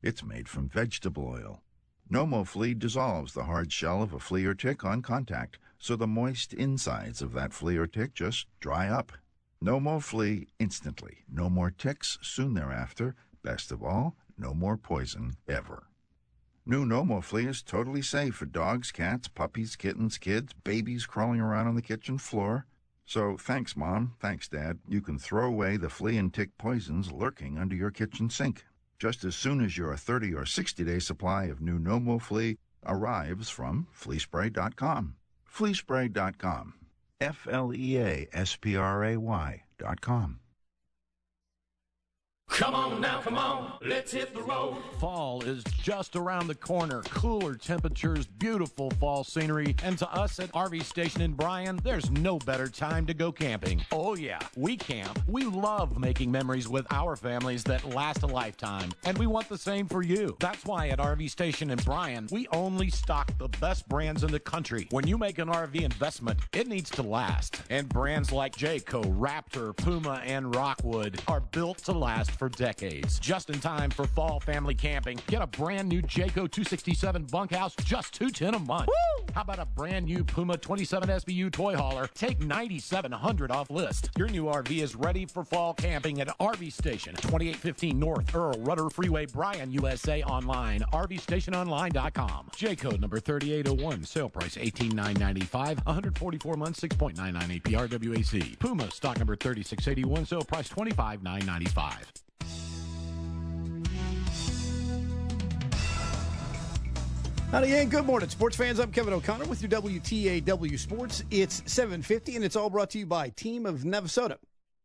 Speaker 18: It's made from vegetable oil. NomoFlea dissolves the hard shell of a flea or tick on contact, so the moist insides of that flea or tick just dry up. NomoFlea instantly. No more ticks soon thereafter. Best of all, no more poison ever. New NomoFlea is totally safe for dogs, cats, puppies, kittens, kids, babies crawling around on the kitchen floor. So thanks, Mom. Thanks, Dad. You can throw away the flea and tick poisons lurking under your kitchen sink, just as soon as your thirty or sixty-day supply of new NomoFlea arrives from flea spray dot com. flea spray dot com. F L E A S P R A Y dot com.
Speaker 2: Come on now, come on, let's hit the road. Fall is just around the corner. Cooler temperatures, beautiful fall scenery, and to us at R V Station in Bryan, there's no better time to go camping. Oh yeah, we camp. We love making memories with our families that last a lifetime, and we want the same for you. That's why at R V Station in Bryan, we only stock the best brands in the country. When you make an R V investment, it needs to last, and brands like Jayco, Raptor, Puma, and Rockwood are built to last for decades. Just in time for fall family camping, get a brand new Jayco two sixty-seven bunkhouse, just two hundred ten dollars a month. Woo! How about a brand new Puma twenty-seven S B U toy hauler? Take nine thousand seven hundred dollars off list. Your new R V is ready for fall camping at R V Station, twenty-eight fifteen North Earl Rudder Freeway, Bryan, U S A. Online, R V station online dot com. Jayco number thirty-eight oh one, sale price eighteen thousand nine hundred ninety-five dollars, one hundred forty-four months, six point nine nine A P R W A C. Puma stock number thirty-six eighty-one, sale price twenty-five thousand nine hundred ninety-five dollars.
Speaker 13: Howdy and good morning, sports fans. I'm Kevin O'Connor with your W T A W Sports. It's seven fifty, and it's all brought to you by Team of Navasota.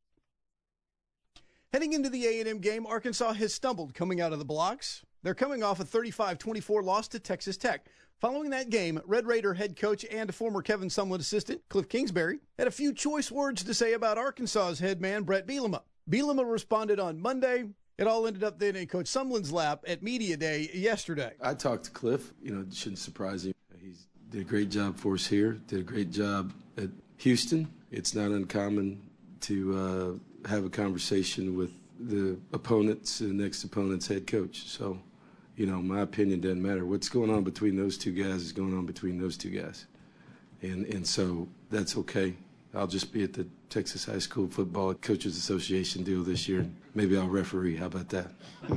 Speaker 13: Heading into the A and M game, Arkansas has stumbled coming out of the blocks. They're coming off a thirty-five twenty-four loss to Texas Tech. Following that game, Red Raider head coach and former Kevin Sumlin assistant Cliff Kingsbury had a few choice words to say about Arkansas's head man Brett Bielema. Bielema responded on Monday. It all ended up then in Coach Sumlin's lap at Media Day yesterday.
Speaker 28: I talked to Cliff. You know, it shouldn't surprise him. He did a great job for us here, did a great job at Houston. It's not uncommon to uh, have a conversation with the opponents and the next opponent's head coach. So, you know, my opinion doesn't matter. What's going on between those two guys is going on between those two guys. And, and so that's okay. I'll just be at the Texas High School Football Coaches Association deal this year. Maybe I'll referee. How about that?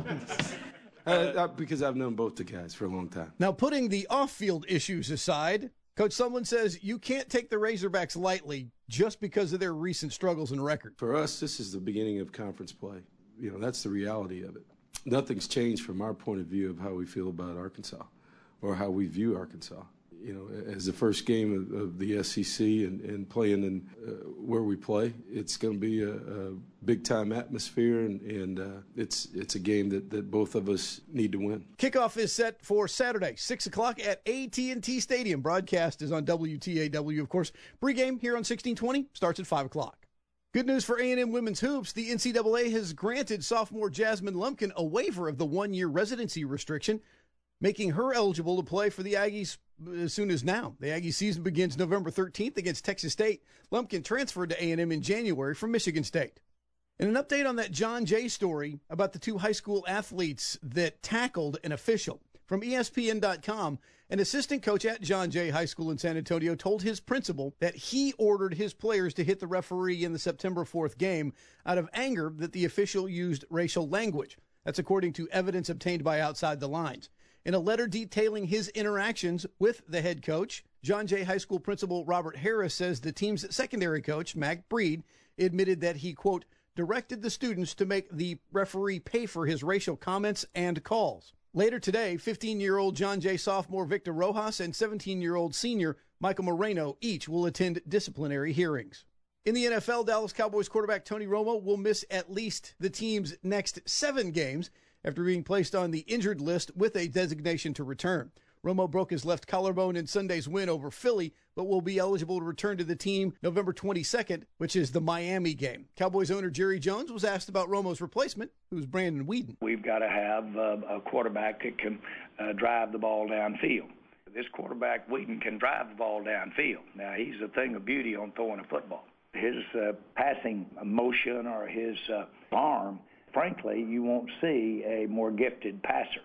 Speaker 28: uh, because I've known both the guys for a long time.
Speaker 13: Now, putting the off-field issues aside, Coach Sumlin says you can't take the Razorbacks lightly just because of their recent struggles and record.
Speaker 28: For us, this is the beginning of conference play. You know, that's the reality of it. Nothing's changed from our point of view of how we feel about Arkansas or how we view Arkansas. You know, as the first game of, of the S E C and, and playing in uh, where we play, it's going to be a, a big-time atmosphere, and, and uh, it's it's a game that, that both of us need to win.
Speaker 13: Kickoff is set for Saturday, six o'clock at A T and T Stadium. Broadcast is on W T A W, of course. Pregame here on sixteen twenty starts at five o'clock. Good news for A and M women's hoops. The N C double A has granted sophomore Jasmine Lumpkin a waiver of the one-year residency restriction, making her eligible to play for the Aggies as soon as now. The Aggie season begins November thirteenth against Texas State. Lumpkin transferred to A and M in January from Michigan State. And an update on that John Jay story about the two high school athletes that tackled an official. From E S P N dot com, an assistant coach at John Jay High School in San Antonio told his principal that he ordered his players to hit the referee in the September fourth game out of anger that the official used racial language. That's according to evidence obtained by Outside the Lines. In a letter detailing his interactions with the head coach, John Jay High School principal Robert Harris says the team's secondary coach, Mac Breed, admitted that he, quote, directed the students to make the referee pay for his racial comments and calls. Later today, fifteen-year-old John Jay sophomore Victor Rojas and seventeen-year-old senior Michael Moreno each will attend disciplinary hearings. In the N F L, Dallas Cowboys quarterback Tony Romo will miss at least the team's next seven games after being placed on the injured list with a designation to return. Romo broke his left collarbone in Sunday's win over Philly, but will be eligible to return to the team November twenty-second, which is the Miami game. Cowboys owner Jerry Jones was asked about Romo's replacement, who's Brandon Weeden.
Speaker 3: We've got to have uh, a quarterback that can uh, drive the ball downfield. This quarterback, Weeden, can drive the ball downfield. Now, he's a thing of beauty on throwing a football. His uh, passing motion or his uh, arm, frankly, you won't see a more gifted passer.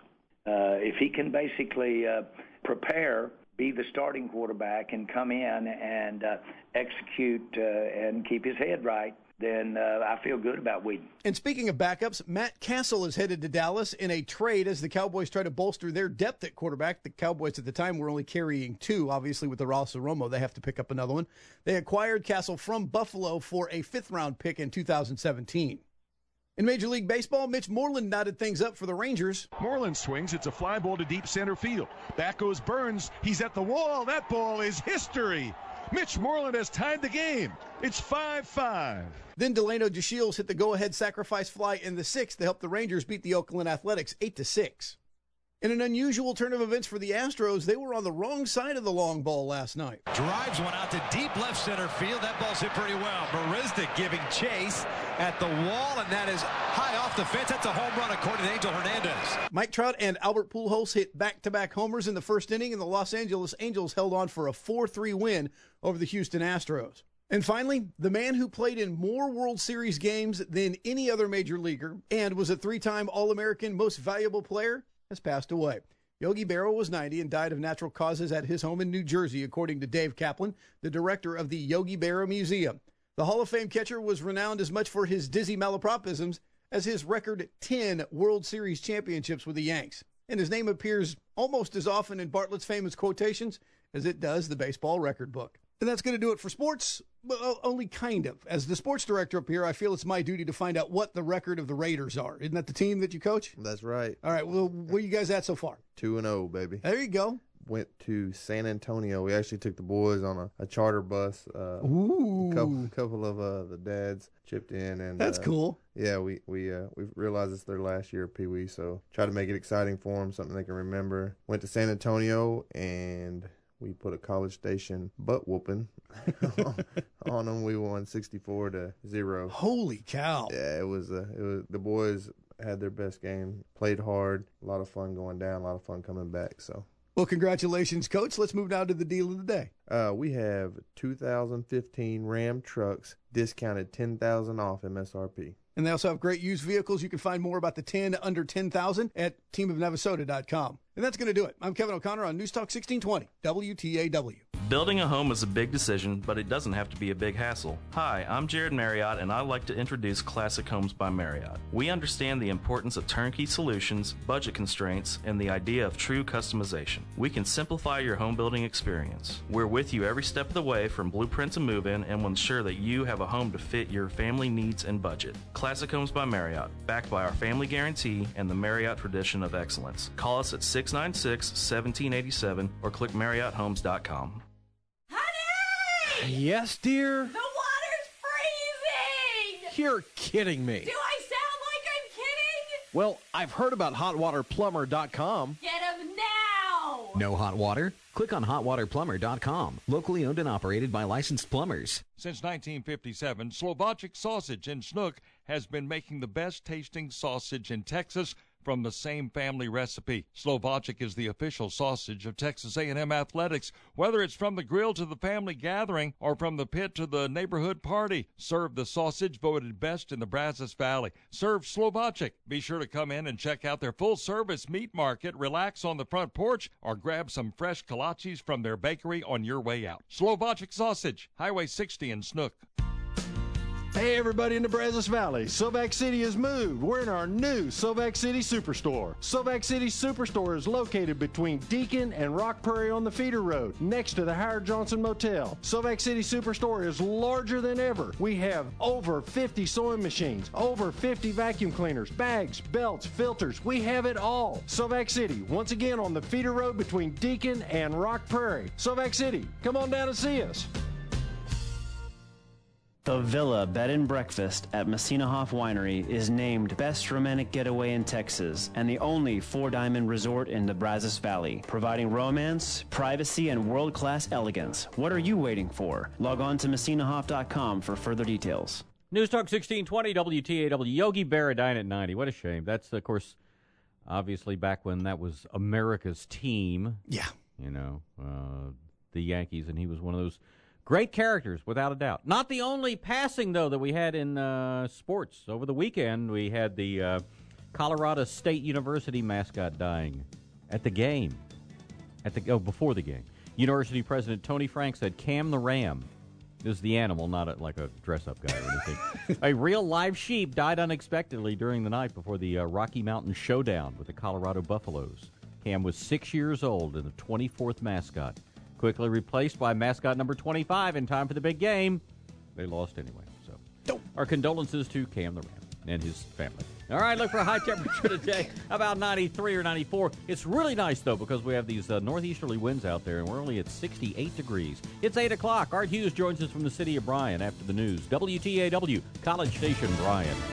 Speaker 3: Uh, if he can basically uh, prepare, be the starting quarterback, and come in and uh, execute uh, and keep his head right, then uh, I feel good about Weeden.
Speaker 13: And speaking of backups, Matt Castle is headed to Dallas in a trade as the Cowboys try to bolster their depth at quarterback. The Cowboys at the time were only carrying two. Obviously, with the Ross Romo, they have to pick up another one. They acquired Castle from Buffalo for a fifth-round pick in two thousand seventeen. In Major League Baseball, Mitch Moreland knotted things up for the Rangers.
Speaker 2: Moreland swings. It's a fly ball to deep center field. Back goes Burns. He's at the wall. That ball is history. Mitch Moreland has tied the game. It's five five.
Speaker 13: Then Delano DeShields hit the go-ahead sacrifice fly in the sixth to help the Rangers beat the Oakland Athletics eight to six. In an unusual turn of events for the Astros, they were on the wrong side of the long ball last night.
Speaker 4: Drives one out to deep left center field. That ball's hit pretty well. Marisnik giving chase at the wall, and that is high off the fence. That's a home run according to Angel Hernandez.
Speaker 13: Mike Trout and Albert Pujols hit back-to-back homers in the first inning, and the Los Angeles Angels held on for a four three win over the Houston Astros. And finally, the man who played in more World Series games than any other major leaguer and was a three-time All-American Most Valuable Player has passed away. Yogi Berra was ninety and died of natural causes at his home in New Jersey, according to Dave Kaplan, the director of the Yogi Berra Museum. The Hall of Fame catcher was renowned as much for his dizzy malapropisms as his record ten World Series championships with the Yanks. And his name appears almost as often in Bartlett's famous quotations as it does the baseball record book. And that's going to do it for sports, well, only kind of. As the sports director up here, I feel it's my duty to find out what the record of the Raiders are. Isn't that the team that you coach?
Speaker 19: That's right.
Speaker 13: All right, well, where you guys at so far?
Speaker 19: two and oh, baby.
Speaker 13: There you go.
Speaker 19: Went to San Antonio. We actually took the boys on a, a charter bus. Uh,
Speaker 13: Ooh.
Speaker 19: A couple, a couple of uh, the dads chipped in. and
Speaker 13: That's
Speaker 19: uh,
Speaker 13: cool.
Speaker 19: Yeah, we we uh, we realized it's their last year of Pee Wee, so try to make it exciting for them, something they can remember. Went to San Antonio, and we put a College Station butt whooping on them. We won sixty-four to zero.
Speaker 13: Holy cow!
Speaker 19: Yeah, it was. Uh, it was the boys had their best game. Played hard. A lot of fun going down. A lot of fun coming back. So.
Speaker 13: Well, congratulations, Coach. Let's move now to the deal of the day.
Speaker 19: Uh, we have two thousand fifteen Ram trucks discounted ten thousand dollars off M S R P.
Speaker 13: And they also have great used vehicles. You can find more about the ten under ten thousand at team of navasota dot com. And that's going to do it. I'm Kevin O'Connor on News Talk sixteen twenty, W T A W.
Speaker 9: Building a home is a big decision, but it doesn't have to be a big hassle. Hi, I'm Jared Marriott, and I'd like to introduce Classic Homes by Marriott. We understand the importance of turnkey solutions, budget constraints, and the idea of true customization. We can simplify your home building experience. We're with you every step of the way from blueprint to move-in, and will ensure that you have a home to fit your family needs and budget. Classic Homes by Marriott, backed by our family guarantee and the Marriott tradition of excellence. Call us at six nine six, one seven eight seven or click marriott homes dot com.
Speaker 4: Yes, dear?
Speaker 20: The water's freezing!
Speaker 4: You're kidding me.
Speaker 20: Do I sound like I'm kidding?
Speaker 4: Well, I've heard about hot water plumber dot com.
Speaker 20: Get him now!
Speaker 21: No hot water? Click on hot water plumber dot com. Locally owned and operated by licensed plumbers.
Speaker 22: Since nineteen fifty-seven, Slovacek Sausage in Snook has been making the best tasting sausage in Texas from the same family recipe. Slovacek is the official sausage of Texas A and M Athletics. Whether it's from the grill to the family gathering or from the pit to the neighborhood party, serve the sausage voted best in the Brazos Valley. Serve Slovacek. Be sure to come in and check out their full-service meat market, relax on the front porch, or grab some fresh kolaches from their bakery on your way out. Slovacek Sausage, Highway sixty in Snook.
Speaker 25: Hey everybody in the Brazos Valley, Silvac City has moved. We're in our new Silvac City Superstore. Silvac City Superstore is located between Deacon and Rock Prairie on the feeder road, next to the Howard Johnson Motel. Silvac City Superstore is larger than ever. We have over fifty sewing machines, over fifty vacuum cleaners, bags, belts, filters. We have it all. Silvac City, once again on the feeder road between Deacon and Rock Prairie. Silvac City, come on down and see us.
Speaker 26: The Villa Bed and Breakfast at Messina Hoff Winery is named Best Romantic Getaway in Texas and the only four-diamond resort in the Brazos Valley, providing romance, privacy, and world-class elegance. What are you waiting for? Log on to messina hoff dot com for further details.
Speaker 12: News Talk sixteen twenty W T A W. Yogi Berra dying at ninety. What a shame. That's, of course, obviously back when that was America's team.
Speaker 13: Yeah.
Speaker 12: You know, uh, the Yankees, and he was one of those great characters, without a doubt. Not the only passing, though, that we had in uh, sports. Over the weekend, we had the uh, Colorado State University mascot dying at the game. At the oh, before the game. University President Tony Frank said Cam the Ram is the animal, not a, like a dress-up guy or anything. A real live sheep died unexpectedly during the night before the uh, Rocky Mountain Showdown with the Colorado Buffaloes. Cam was six years old and the twenty-fourth mascot. Quickly replaced by mascot number twenty-five in time for the big game. They lost anyway. So, our condolences to Cam the Ram and his family. All right, look for a high temperature today, about ninety-three or ninety-four. It's really nice, though, because we have these uh, northeasterly winds out there, and we're only at sixty-eight degrees. It's eight o'clock. Art Hughes joins us from the city of Bryan after the news. W T A W, College Station, Bryan.